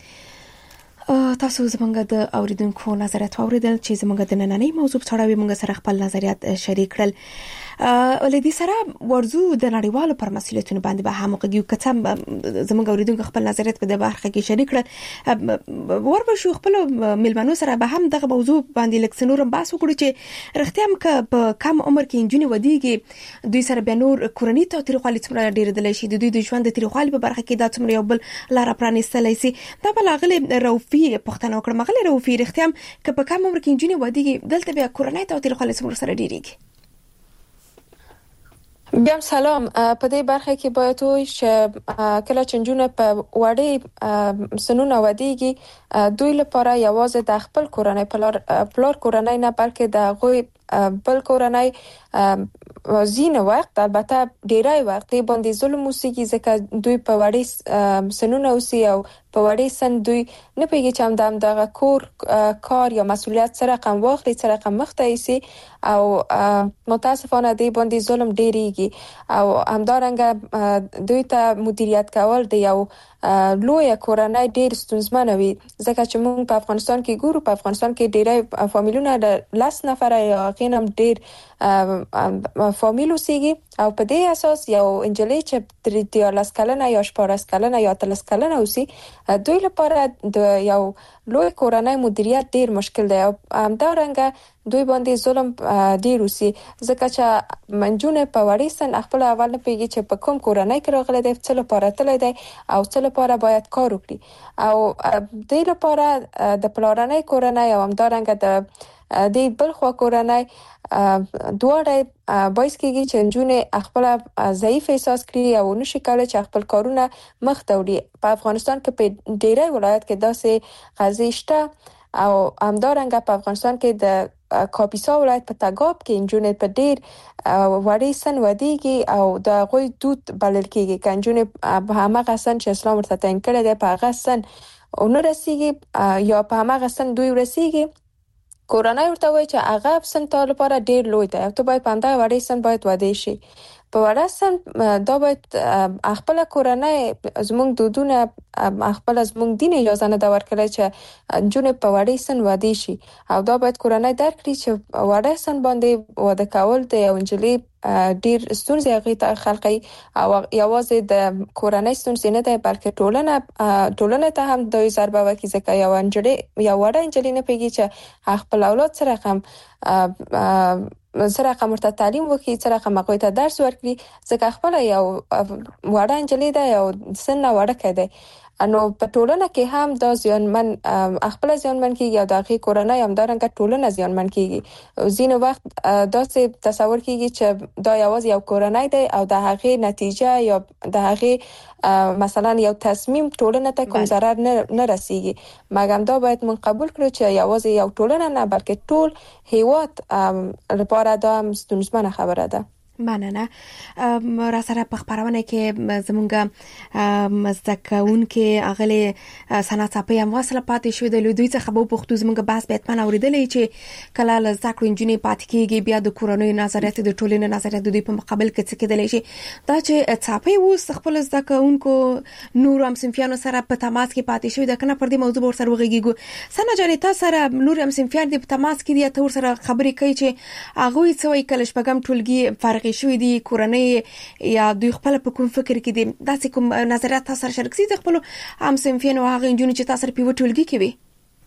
[SPEAKER 3] تاسو زمونږ د اوریدونکو نظریات اوریدل چې زمونږ د نننۍ موضوع په اړه موږ سره خپل نظریات شریک کړل. ولې سره ورزو د نړیوالو پر مسؤلیتونو باندې به هم وګیو کته زمونږ اوریدونکو خپل نظریات په دغه برخه کې شریک کړل. وربه شو خپل ملمنو سره به هم دغه موضوع باندې لکسنورم بحث وکړو چې رښتیا هم ک په کم عمر کې انجونی ودیږي دوی سره به نور کورنۍ ته تاریخوالي څومره ډیر دلای شي د دوی د ژوند د تاریخوالي په برخه کې دا څومره یو بل لار پرانیستلای شي. دا بل غلې روفي پښتنو کړه مغلې روفي رښتیا هم ک په کم عمر کې انجونی ودیږي دلته به کورنۍ ته تاریخوالي څومره سره ډیریږي.
[SPEAKER 5] بیا سلام. په دې برخه کې باید وي چې کله چې جنونه په وړي سنونه ودیږي دوی لپاره یوازې د خپل کورنۍ پلار پلار کورنۍ نه بلکې د غوي بل کورنۍ زینه وخت البته ډیری وخت باندې ظلم وسیږي ځکه دوی په وړي سنونه اوسي او په وړي سن دوی نه پیږي چې هم دغه کور کار یا مسؤلیت سره رقم واخلي سره رقم مختایسي او متاسفانه دی باندې ظلم ډیریږي او همدارنګه دوی ته مدیریت کول دی یو لوی کورنۍ ډیر ستونزمن وي ځکه چې موږ په افغانستان کې ګورو په افغانستان کې ډیری فامیلونه د لاس نفر یا غینم ډیر فامیل اوسېږي او په دې اساس یو انجلۍ چې د لاس کلنه یا شپږ کلنه یا اتلس کلنه اوسي دوی لپاره د یو لوی کورنۍ مدیریت ډیر مشکل دی او همدارنګه دوی باندې ظلم ډیر اوسي ځکه چې منجونه په وړي سن خپل اول نه پیږي چې په کوم کورنۍ کې راغلي دی څه لپاره تللی دی او څه لپاره باید کار وکړي او دې لپاره د پلارنۍ کورنۍ او همدارنګه د دې بل خوا کورنۍ دوړې باعث کېږي چې جنونه خپل ضعیف احساس کړي او نشي کولای چې خپل کارونه مخ ته وړي. په افغانستان کې په ډیری ولایت کې داسې قضیې شته او همدارنګه په افغانستان کې د کاپیسا ولایت په تګاب کې جنونه په ډیر وړي سن ودیږي او د غوي دود بلل کېږي چې جنونه په هغه سن چې اسلام ورته تعین کړی دی په هغه سن اونو رسیږي یا په هغه سن دوی رسیږي کورنۍ ورته وایي چې هغه سن ته لپاره ډیر لوی دی او ته باید په همدغه وړي سن باید واده شي. په وړه سن دا باید خپل کورنۍ زموږ دودونه خپل زموږ دین اجازه نه دا ورکړي چې جنونه په وړي سن واده شي او دا باید کورنۍ درک کړي چې وړه سن باندې واده کول دی او انجلۍ ډیر ستونزې هغه ته خلقي او یوازې د کورنۍ ستونزې نه دی بلکې ټولنه ټولنه ته هم د ضربه وکړي ځکه یو انجلۍ یو وړه انجلۍ نه پیږي چې خپل اولاد سره هم سره کومه تعلیم وکړي سره کومه ته درس ورکړي ځکه خپل یو وړه انجلۍ ده یو سن وړه کده انو په ټولنه کې هم د ځانمن خپل ځانمن کې یا د کورنۍ هم دارنګه ټولنه ځانمن کېږي ځینې وخت داسې تصور کېږي چې دا یوازې یو کورنۍ دی او د هغې نتیجه یا د هغې مثلا یو تصمیم ټولنه ته کوم ضرر نه نه رسیږي مګر دا باید مون قبول کړو چې یوازې یو ټولنه نه بلکې ټول هیواد لپاره دا ستونزمنه خبره ده.
[SPEAKER 3] مننه. را سره په خبرونه کې زمونږ مزدکون کې اغلی سنت صاحب هم وصله پاتې شو د لوی څخه په پښتو زمونږ بحث به اتمن اوریدلې چې کله ل زکړو انجینې پاتې کېږي بیا د کورونی نظریات د ټولنې نظریات د په مقابل کې څه کېدلی شي دا چې صاحب وو خپل زکونکو نور هم سنفیانو سره په تماس کې پاتې شو د کنه پر دې موضوع ور سره وغږیږو سنا جانیتا سره نور هم سنفیان د په تماس کې دي ته ور سره خبرې کوي چې هغه څوې کله شپږم ټولګي فرق شوې دي کورنۍ یا دوی خپل په کوم فکر کې دي داسې کوم نظریات تاسو سره شریک دي خپل هم سنفین او هغه انجونې چې تاسو په وټولګي کې وي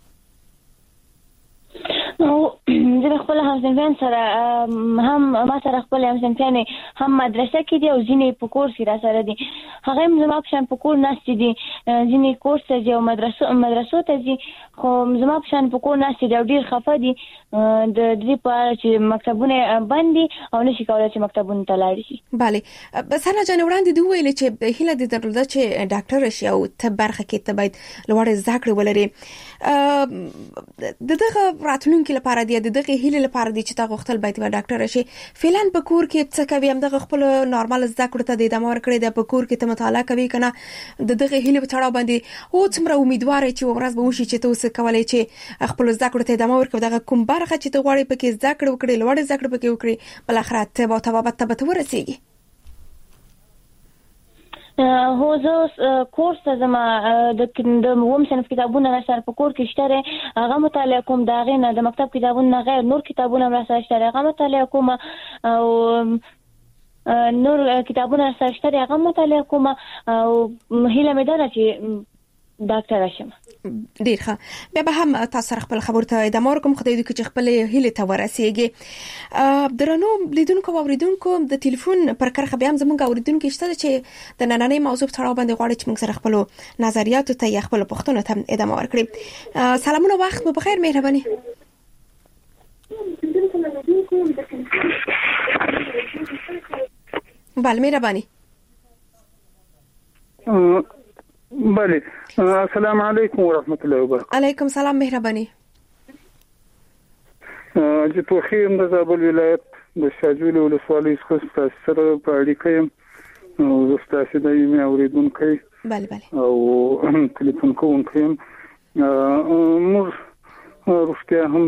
[SPEAKER 7] او د خپل همسنفیان سره هم ما سره خپل همسنفیان هم مدرسه کې دي او ځینې په کورس را سره دي هغه زما په شان په کور ناست دي ځینې کورس ته او مدرسو مدرسو ته دي خو زما په شان په کور ناست دي او ډیر خفه دي د دې په چې مکتبونه باندې او نشي کولای چې مکتبونه ته لاړ شي.
[SPEAKER 3] bale بس انا جن وړاندې دوی ویل چې هیله دې درلوده چې ډاکټر شي او ته برخه کې ته باید لوړ زده کړې ولري د دغه راتلونکي لپاره دی د دغه هیله لپاره دی چې تا غوښتل باید و ډاکټر شي فعلا په کور کې څه کوي هم دغه خپل نورمال زده کړې ته د دمار کړی د په کور کې ته مطالعه کوي کنه د دغه هیله په تړاو باندې او څومره امیدوار چې ورځ به وشي چې تاسو کولای چې خپل زده کړې ته دمار کوي دغه کوم برخه چې ته غواړې پکې زده کړې وکړې لوړ زده کړې پکې وکړې بل اخر ته به ته به ته ورسېږي.
[SPEAKER 7] هو زه کورس ته زما د د ووم صنف کتابونه سره په کور کې شته هغه مطالعه کوم دا غینه د مکتب کتابونه غیر نور کتابونه را سره شته هغه مطالعه کوم او نور کتابونه سره شته هغه مطالعه کوم او هیله مې ده چې ډاکټر شم.
[SPEAKER 3] ډیر ښه بیا به هم تاسو خپل خبر ته ادامه ورکوم خدای دې چې خپل هیله ته ورسیږي. درنو لیدونکو او اوریدونکو د ټلیفون پر کرخه بیا هم زموږ اوریدونکو شته چې د نننۍ موضوع په اړه باندې غواړي چې موږ سره خپل نظریات ته خپل پوښتنو ته ادامه ورکړي. سلامونه وخت مو بخیر مهرباني. بله مهرباني.
[SPEAKER 10] بله السلام علیکم ورحمت الله وبرکاته.
[SPEAKER 3] علیکم سلام مهرباني.
[SPEAKER 10] چې په خیم د زابل ولایت د شاجوی ولسوالۍ څخه سره په اړیکه یم او زه د یمه اوریدونکو
[SPEAKER 3] بله بله
[SPEAKER 10] او ټلیفون کوونکی موږ روغتیا هم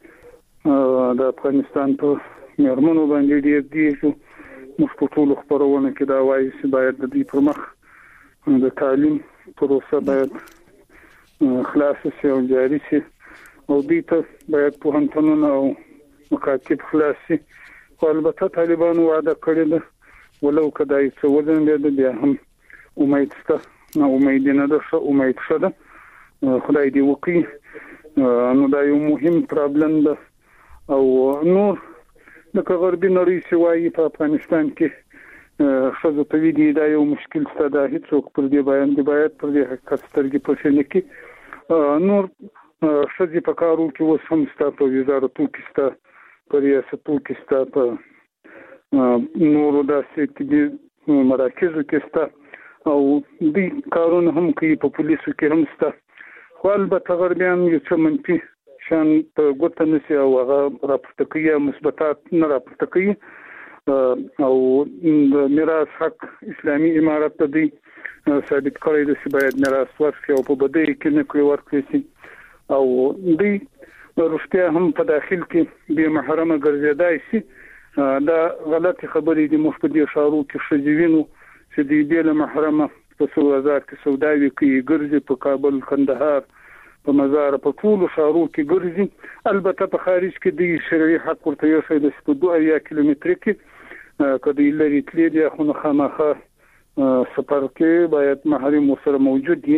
[SPEAKER 10] د افغانستان په میرمنو باندې ډیر دي چې موږ په ټولو خبرونه کې دا وایي چې باید د دې پر مخ د تعلیم پروسه باید خلاص شي او جاري شي او دې ته باید پوهنتونونه او مکاتب خلاص شي خو البته طالبانو وعده کړې ده ولو کدای څه وزن بیا هم امید شته نو امید نه ده امید شته خدای دې وکړي نو دا یو مهم پرابلم ده او نور د غربي نړۍ سوای په افغانستان کې خزو ته ویدي دا یو مشکل څه ده هیڅوک پر دې بیان دی باید پر دې حقیقت سترګې پرې نه کې نور خزي په کارو کې وس هم ستاسو په وزارتو کې ستاسو په ریاستو کې ستاسو په نور داسې کې مراکزو کې ستاسو او دې کارونه هم کوي په پولیسو کې هم ستاسو خو البته غربیان یو څه منفي شان په ګوته نشي او هغه راپورته کوي مثبتات نه راپورته کوي او د میراث حق اسلامي امارت ته دی ثابت کړی دی چې باید میراث ورکړي او په بدی کې نه کړی ورکړي شي او دی روغتیا هم په داخل کې به محرمه ګرځیدای شي دا غلطي خبرې دي مخ په دې شارو کې شجوینو چې دی به محرمه په سوزار کې سوداوي کوي ګرځي په کابل کندهار په مزار په ټولو شارو کې ګرځي البته په خارج کې دی شرعي حق ورته یو څه د سپدو یا کیلومتر کې کدی لري تللی دی خو نه خامخه سفر کې باید محرم سره موجود دي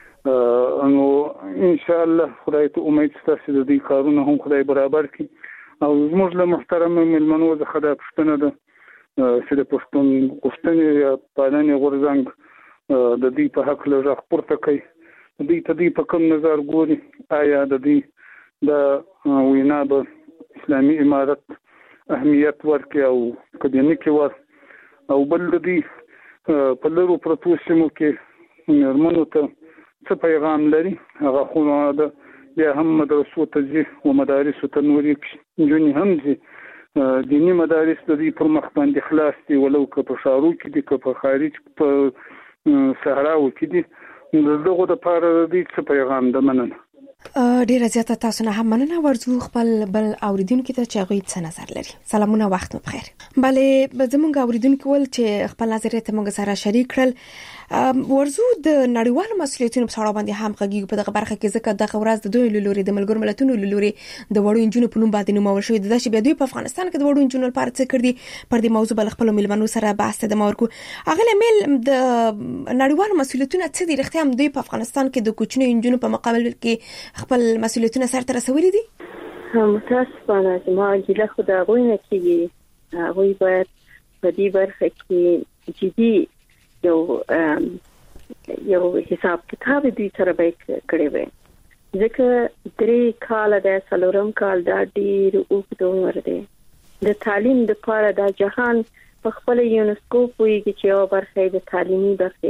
[SPEAKER 10] نو ان شاء الله خدای ته امید ستاسو د دې کارونه هم خدای برابر کړي او زموږ له محترم ملمنو زه خدای پښتنه ده چې د پښتون پښتنې یا پالنې غورځنګ د دې په حق له ځخ پورته کوي دې ته دې په کوم نظر ګوري آیا د دې د وینا به اسلامي امارت اهمیت ورکړي او کدی نه کې ور او بل دې په لرو پروتو سیمو کې مرمنو ته څه پیغام لري هغه خو د یا هم مدرسو ته ځي او مدارس ته نوري جونی هم ځي دینی مدارس د دې پر مخ باندې خلاص دي ولو که په شارو کې دي که په خارج په صحراو کې دي دغه د پاره د دې پیغام د مننه
[SPEAKER 3] ډیره زیاته تاسو نه هم مننه ورزو خپل بل اوریدونکو ته چې غوښتل څه نظر لري. سلامونه وخت مو بخیر. بلې زمونږ اوریدونکو ول چې خپل نظریات موږ سره شریک کړل. ورزو د نړیوالو مسؤلیتونو په اړه باندې هم غږیږي په دغه برخه کې ځکه دغه ورځ د دوی لوري د ملګرو ملتونو لوري د وړو انجونو په نوم باندې نومول شوی د چې بیا دوی په افغانستان کې د وړو انجونو لپاره څه کړی پر دې موضوع بل خپل ملمنو سره بحث د مورکو اغه مل د نړیوالو مسؤلیتونو څه دي رښتیا هم دوی په افغانستان کې د کوچنیو انجونو په مقابل کې خپل مسؤلیتونه سره رسولي دي.
[SPEAKER 4] متاسفانه ما ګیله خدا غوښنه کیږي هغه باید په دې برخه کې جدي یو یو حساب کتاب دوی سره به کړی وي ځکه درې کال د سلورم کال د ډیر اوږد عمر دی د تعلیم د لپاره د جهان په خپل یونسکو پویږي چې یو برخه د تعلیمي برخه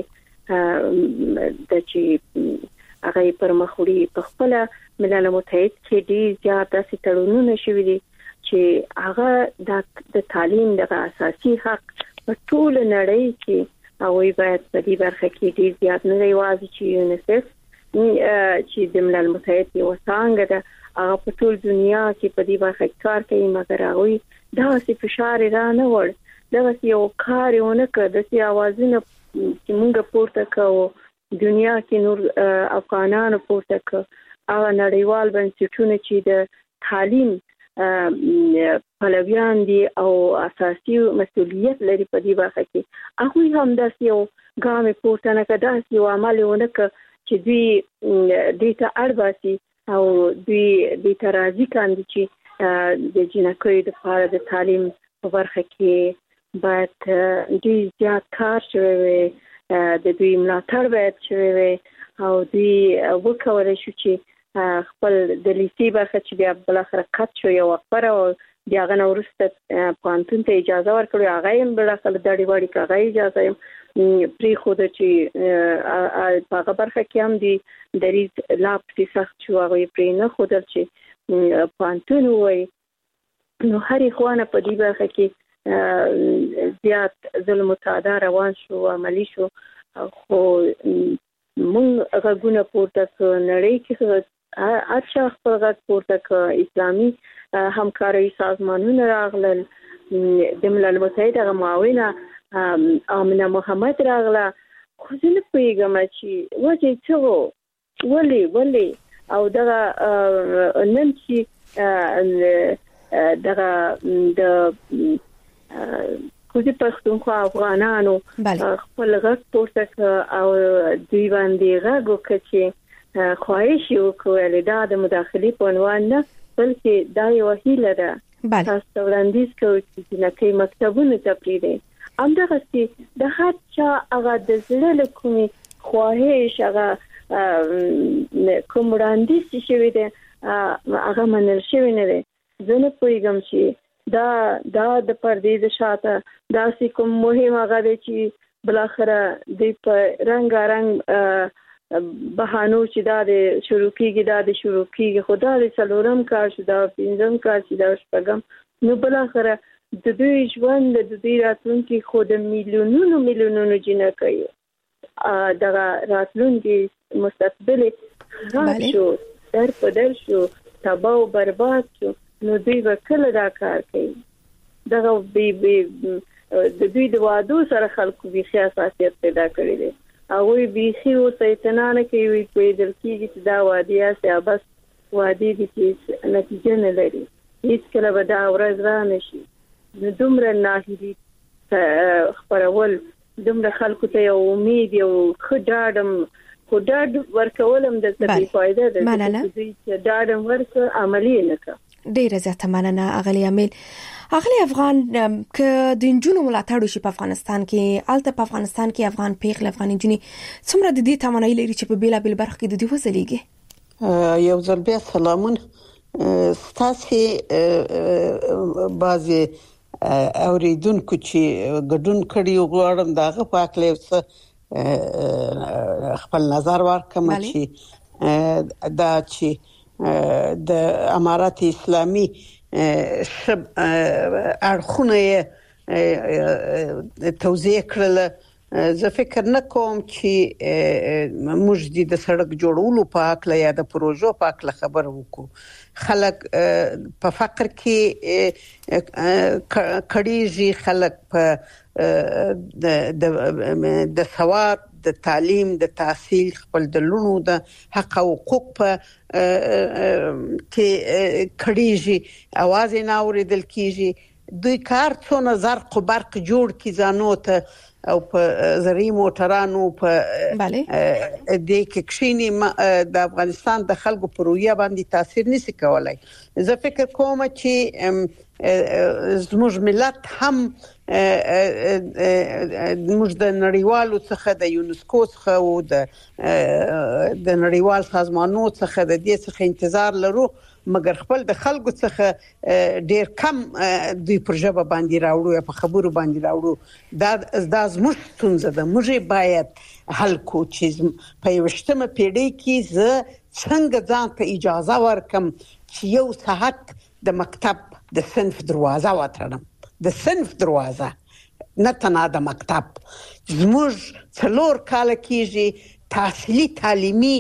[SPEAKER 4] د چې هغه پر مخوري په خپل ملل متحد کې ډیر زیات ستړونونه شوي دي چې هغه د تعلیم د اساسي حق په ټول نړۍ کې او باید په دې برخه کې ډیر زیات نه دی واځي چې یونیسف چې د ملل متحد یو څنګه ده هغه په ټول دنیا کې په دې برخه کې کار کوي مګر هغه دا څه فشار را نه ور دا یو کار یو نه کړ د سي اوازونه چې موږ پورته کوو دنیا کې نور افغانانو پورته کوي هغه نړیوال بنسټونه چې د تعلیم پلویان دي او اساسي مسؤلیت لري په دې برخه کې هغه هم د یو ګام پورته نه کړي یو عمل ونه کړي چې دوی دیتا اړباسي او دوی د ترازی کاندي چې د جنکوي د لپاره د تعلیم په برخه کې باید دوی زیات کار شوي د دوی ملاتړ باید شوي او دوی وکولای شي چې خپل د لیسي برخه چې بیا بل اخر کټ شو یو خبره او بیا غنه ورسته پانتون ته اجازه ورکړو هغه هم بل اخر د ډیری وړي کاغه اجازه پری خود چې په برخه کې هم دی دریز لاپ دي سخت شو هغه پری نه خودل چې پانتون وای نو هر خوانه په دې برخه کې زیات ظلم او تعدی روان شو عملی شو خو مونږ غوونه پورته نړۍ کې اچھا خپل غږ پورته ک اسلامي همکاري سازمانونه راغلل د ملل متحد هغه معاونه امنه محمد راغله خو زه نه پوهیږم چې وجه څه ولی ولی او دا نن چې دا د کوزي پښتونخوا افغانانو خپل غږ پورته او دوی باندې غږ وکړي خواهش یو کول دا د مداخلي په عنوان نه بلکې دا یو هیله ده تاسو وړاندیز کوي چې لکه مکتبونه ته پریږدي همدغه چې د هر چا هغه د زړه کومي خواهش هغه کوم وړاندیز شوی دی هغه منل شوی نه دی زه نه پوهیږم چې دا دا د پردې د شاته دا سې کوم مهم هغه دی چې بل اخره د په رنگ رنگ بهانو چې دا د شروع کیږي دا د شروع کیږي خدا دې څلورم کار شو دا پنځم کار چې دا شپږم نو بل اخره د دوی ژوند د دوی راتلونکي خو د میلیونونو میلیونونو جنکې دا راتلونکي مستقبل خراب شو در په در شو تباہ او برباد شو نو دوی وکړه دا کار کوي دا د دوی د وادو سره خلکو به خاصیت پیدا کړی دی هغه بيخي او سيتنانه کوي په دل کې چې دا وادي اسه بس وادي دي چې نتیجه نه لري هیڅ کله به دا ورځ را نشي نو دومره ناهیلي خبرول دومره خلکو ته یو امید یو خدادم خداد ورکولم د څه فائدہ ده چې دادم ورک عملی نه کا
[SPEAKER 3] ډیره زیاته مننه اغلی امین اغلی افغان ک د انجونو ملاتړ شي په افغانستان کې الته په افغانستان کې افغان پیغله افغان انجونی څومره د دې تمنای لري چې په بیلا بیل برخه کې د دې وسلیږي
[SPEAKER 6] یو ځل بیا سلامون ستاسو بعضی اوریدونکو چې ګډون کړي غواړم داغه پاکلې خپل نظر ورکړم چې دا چې د امارات اسلامي شب اړخونه توضیح کړل. زه فکر نه کوم چې موږ د سړک جوړولو په اړه یا د پروژو په اړه خبر وکړو. خلک په فقر کې کړيږي، خلک په د د سواد، د تعلیم، د تحصیل، خپل د لونو د حق او حقوق په کې کړيږي، اواز نه اوریدل کیږي. دوی کار څو نظر کو برق جوړ کی ځانو ته او په زری موټرانو په د کښینی د افغانستان د خلکو پر رویه باندې تاثیر نشي کولای. زه فکر کوم چې زموږ ملت هم موږ د نړیوالو څخه د یونسکو څخه او د د نړیوال سازمانونو څخه د دې څخه انتظار لرو، مګر خپل د خلکو څخه ډیر کم دوی پروژه باندې راوړو یا په خبرو باندې راوړو. دا د زموږ ستونزه ده. موږ باید حل کو چې په یوشتمه پیړۍ کې زه څنګه ځان ته اجازه ورکم چې یو ساعت د مکتب د صنف دروازه وتړم، د صنف دروازه نه تنها د مکتب. زموږ څلور کال کېږي تحصیلي تعلیمي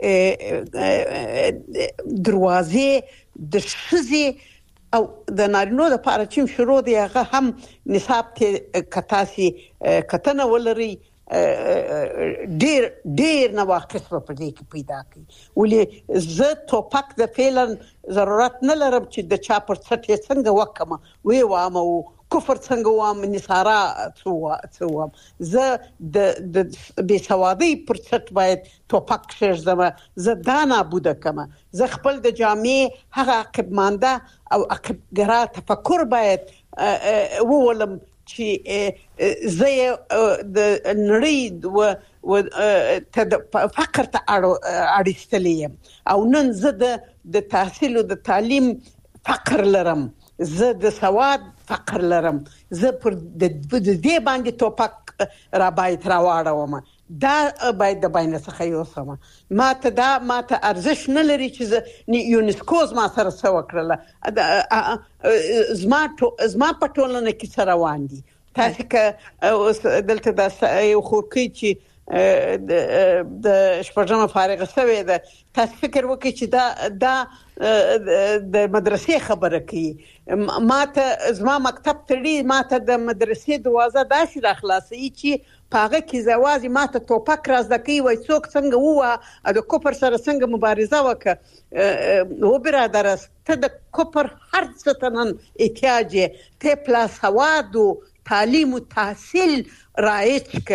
[SPEAKER 6] دروازې د شذې او د نارینو د لپاره چې شروع دی هغه هم نصاب ته کتاسي کتنه ولري ډیر ډیر نواقص په دې کې پیدا کی. ولې زه توپک د فعلا ضرورت نه لرم چې د چا پر څټ څنګه وکم وی وامه کفر څنګه وام نصارا څو زه د د بسوادي پر څټ باید توپک شرزم. زه دانا بوده کما زه خپل د جامع هغه عقب مانده او عقب ګرا تفکر باید وولم چې زه د نړۍ و فقر ته اړستلې او نن زه د تحصیل او د تعلیم فقر لرم، زه د سواد فقر لرم، زه پر د دې باندې توپک را باید راوړم. دا باید د باندې څخه یو سم ماته دا ماته ارزش نه لري چې یونسکو ما سره سو کړله. زما زما په ټولنه کې سره روان دي. تاسو که دلته د یو خورکی چې د شپږمه فارغه شوې ده، تاسو فکر وکړئ چې دا دا د مدرسې خبره کوي. ماته زما مکتب تړي، ماته د مدرسې دروازه داسې راخلاصي چې پاغه کې زوازي ماته توپک راځي کوي وای څوک څنګه وو د کوپر سره څنګه مبارزه وکړه. و برادر ته د کوپر هر څه تنن احتیاج ته پلاس سواد او تعلیم او تحصیل رایج ک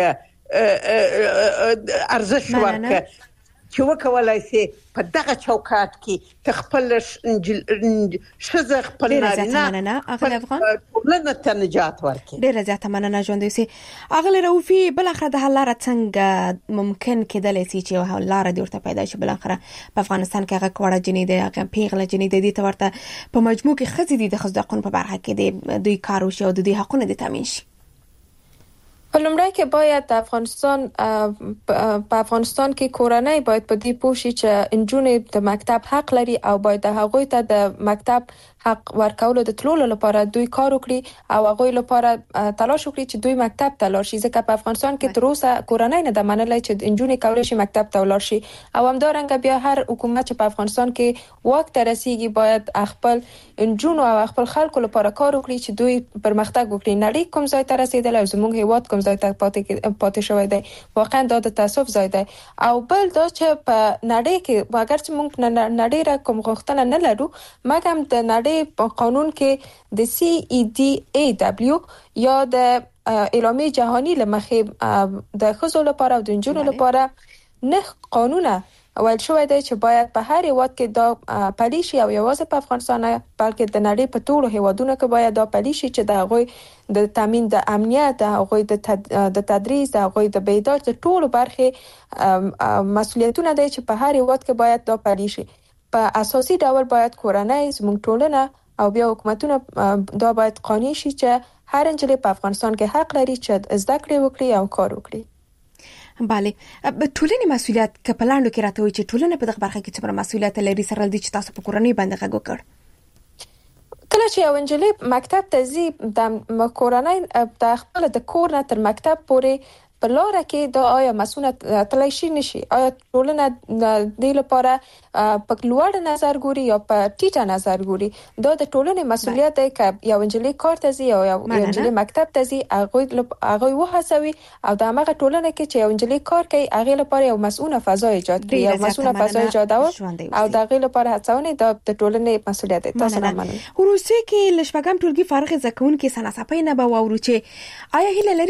[SPEAKER 6] ارزش ورکه چې وکولای شي په دغه چوکاټ کې تخپل شزه خپل نارینه
[SPEAKER 3] اغل افغان
[SPEAKER 6] ولنه تنجات ورکړي.
[SPEAKER 3] ډیر زیاته مننه ژوند سي اغل روفي. بل اخر د حلاره څنګه ممکن کېدلی شي چې حلاره د ورته پیدا شي؟ بل اخر په افغانستان کې هغه کوړه جنې ده، هغه پیغله جنې ده، دي ته ورته په مجموع کې خزي دي د خزدقون په برخه کې دي دوی کار وشي او دوی حقونه دي تامین شي.
[SPEAKER 5] په لومړی کې باید د افغانستان په افغانستان کې کورنۍ باید په دې پوه شي چې انجونې د مکتب حق لري او باید هغوی ته د مکتب حق ورکولو د تلولو لپاره دوی کار وکړي او هغوی لپاره تلاش وکړي چې دوی مکتب ته لاړ شي. ځکه په افغانستان کې تر اوسه کورنۍ نه د منلای چې انجونې کولای شي مکتب ته ولاړ شي. او همدارنګه بیا هر حکومت چې په افغانستان کې واک ته رسیږي باید خپل انجونو او خپل خلکو لپاره کار وکړي چې دوی پرمختګ وکړي. نړۍ کوم ځای ته رسیدل او زموږ هیواد کوم ځای ته پاتې پاتې شوی دی، واقعا دا د تاسف ځای دی. او بل دا چې په نړۍ کې اگر چې موږ نړۍ را کوم غوښتنه نه لرو، مګر د نړۍ په قانون کې د سی ای ډي ای دبلیو یا د اعلامیه جهانی لمخې د ښځو لپاره او د نجونو لپاره نه قانونه ویل شوی دی چې باید په هر هیواد کې دا پلی شي او یوازې په افغانستان بلکې د نړۍ په ټولو هیوادونو کې باید دا پلی شي چې د هغوی د تامین د امنیت، د هغوی د تدریس، د هغوی د بیدار د ټولو برخې مسؤلیتونه دی چې په هر هیواد کې باید دا پلی شي. په اساسي ډول باید کورنۍ، زموږ ټولنه او بیا حکومتونه دا باید قانع شي چې هر نجلۍ په افغانستان کې حق لري چې زده کړې وکړي او کار وکړي.
[SPEAKER 3] bale ټولنې مسؤلیت کپلاندو کې راته وي چې ټولنه په دغه برخه کې څومره مسؤلیت لري سره د چې تاسو په کورنۍ باندې غږ وکړ.
[SPEAKER 5] کله چې یو نجلۍ مکتب ته ځي د کورنۍ د خپل د کور نه تر مکتب پورې په لار کې دا آیا مسؤلیت تلای شي نشي؟ آیا ټولنه د لپاره په لوړ نظر ګوري یا په ټیټه نظر ګوري؟ دا د ټولنې مسؤلیت دی چې یو نجلۍ کار ته ځي او یو نجلۍ مکتب ته ځي، هغه هغه وهڅوي او د هغه ټولنه کې چې یو نجلۍ کار کوي هغه لپاره یو مسؤله فضا ایجاد کړي، یو مسؤله فضا ایجادول او د هغه لپاره هڅونه د ټولنې مسؤلیت دی. تاسو نه منئ.
[SPEAKER 3] وروسته کې لشپګم ټولګي فارغ زکون کې سناسپای نه به وورو چې آیا هله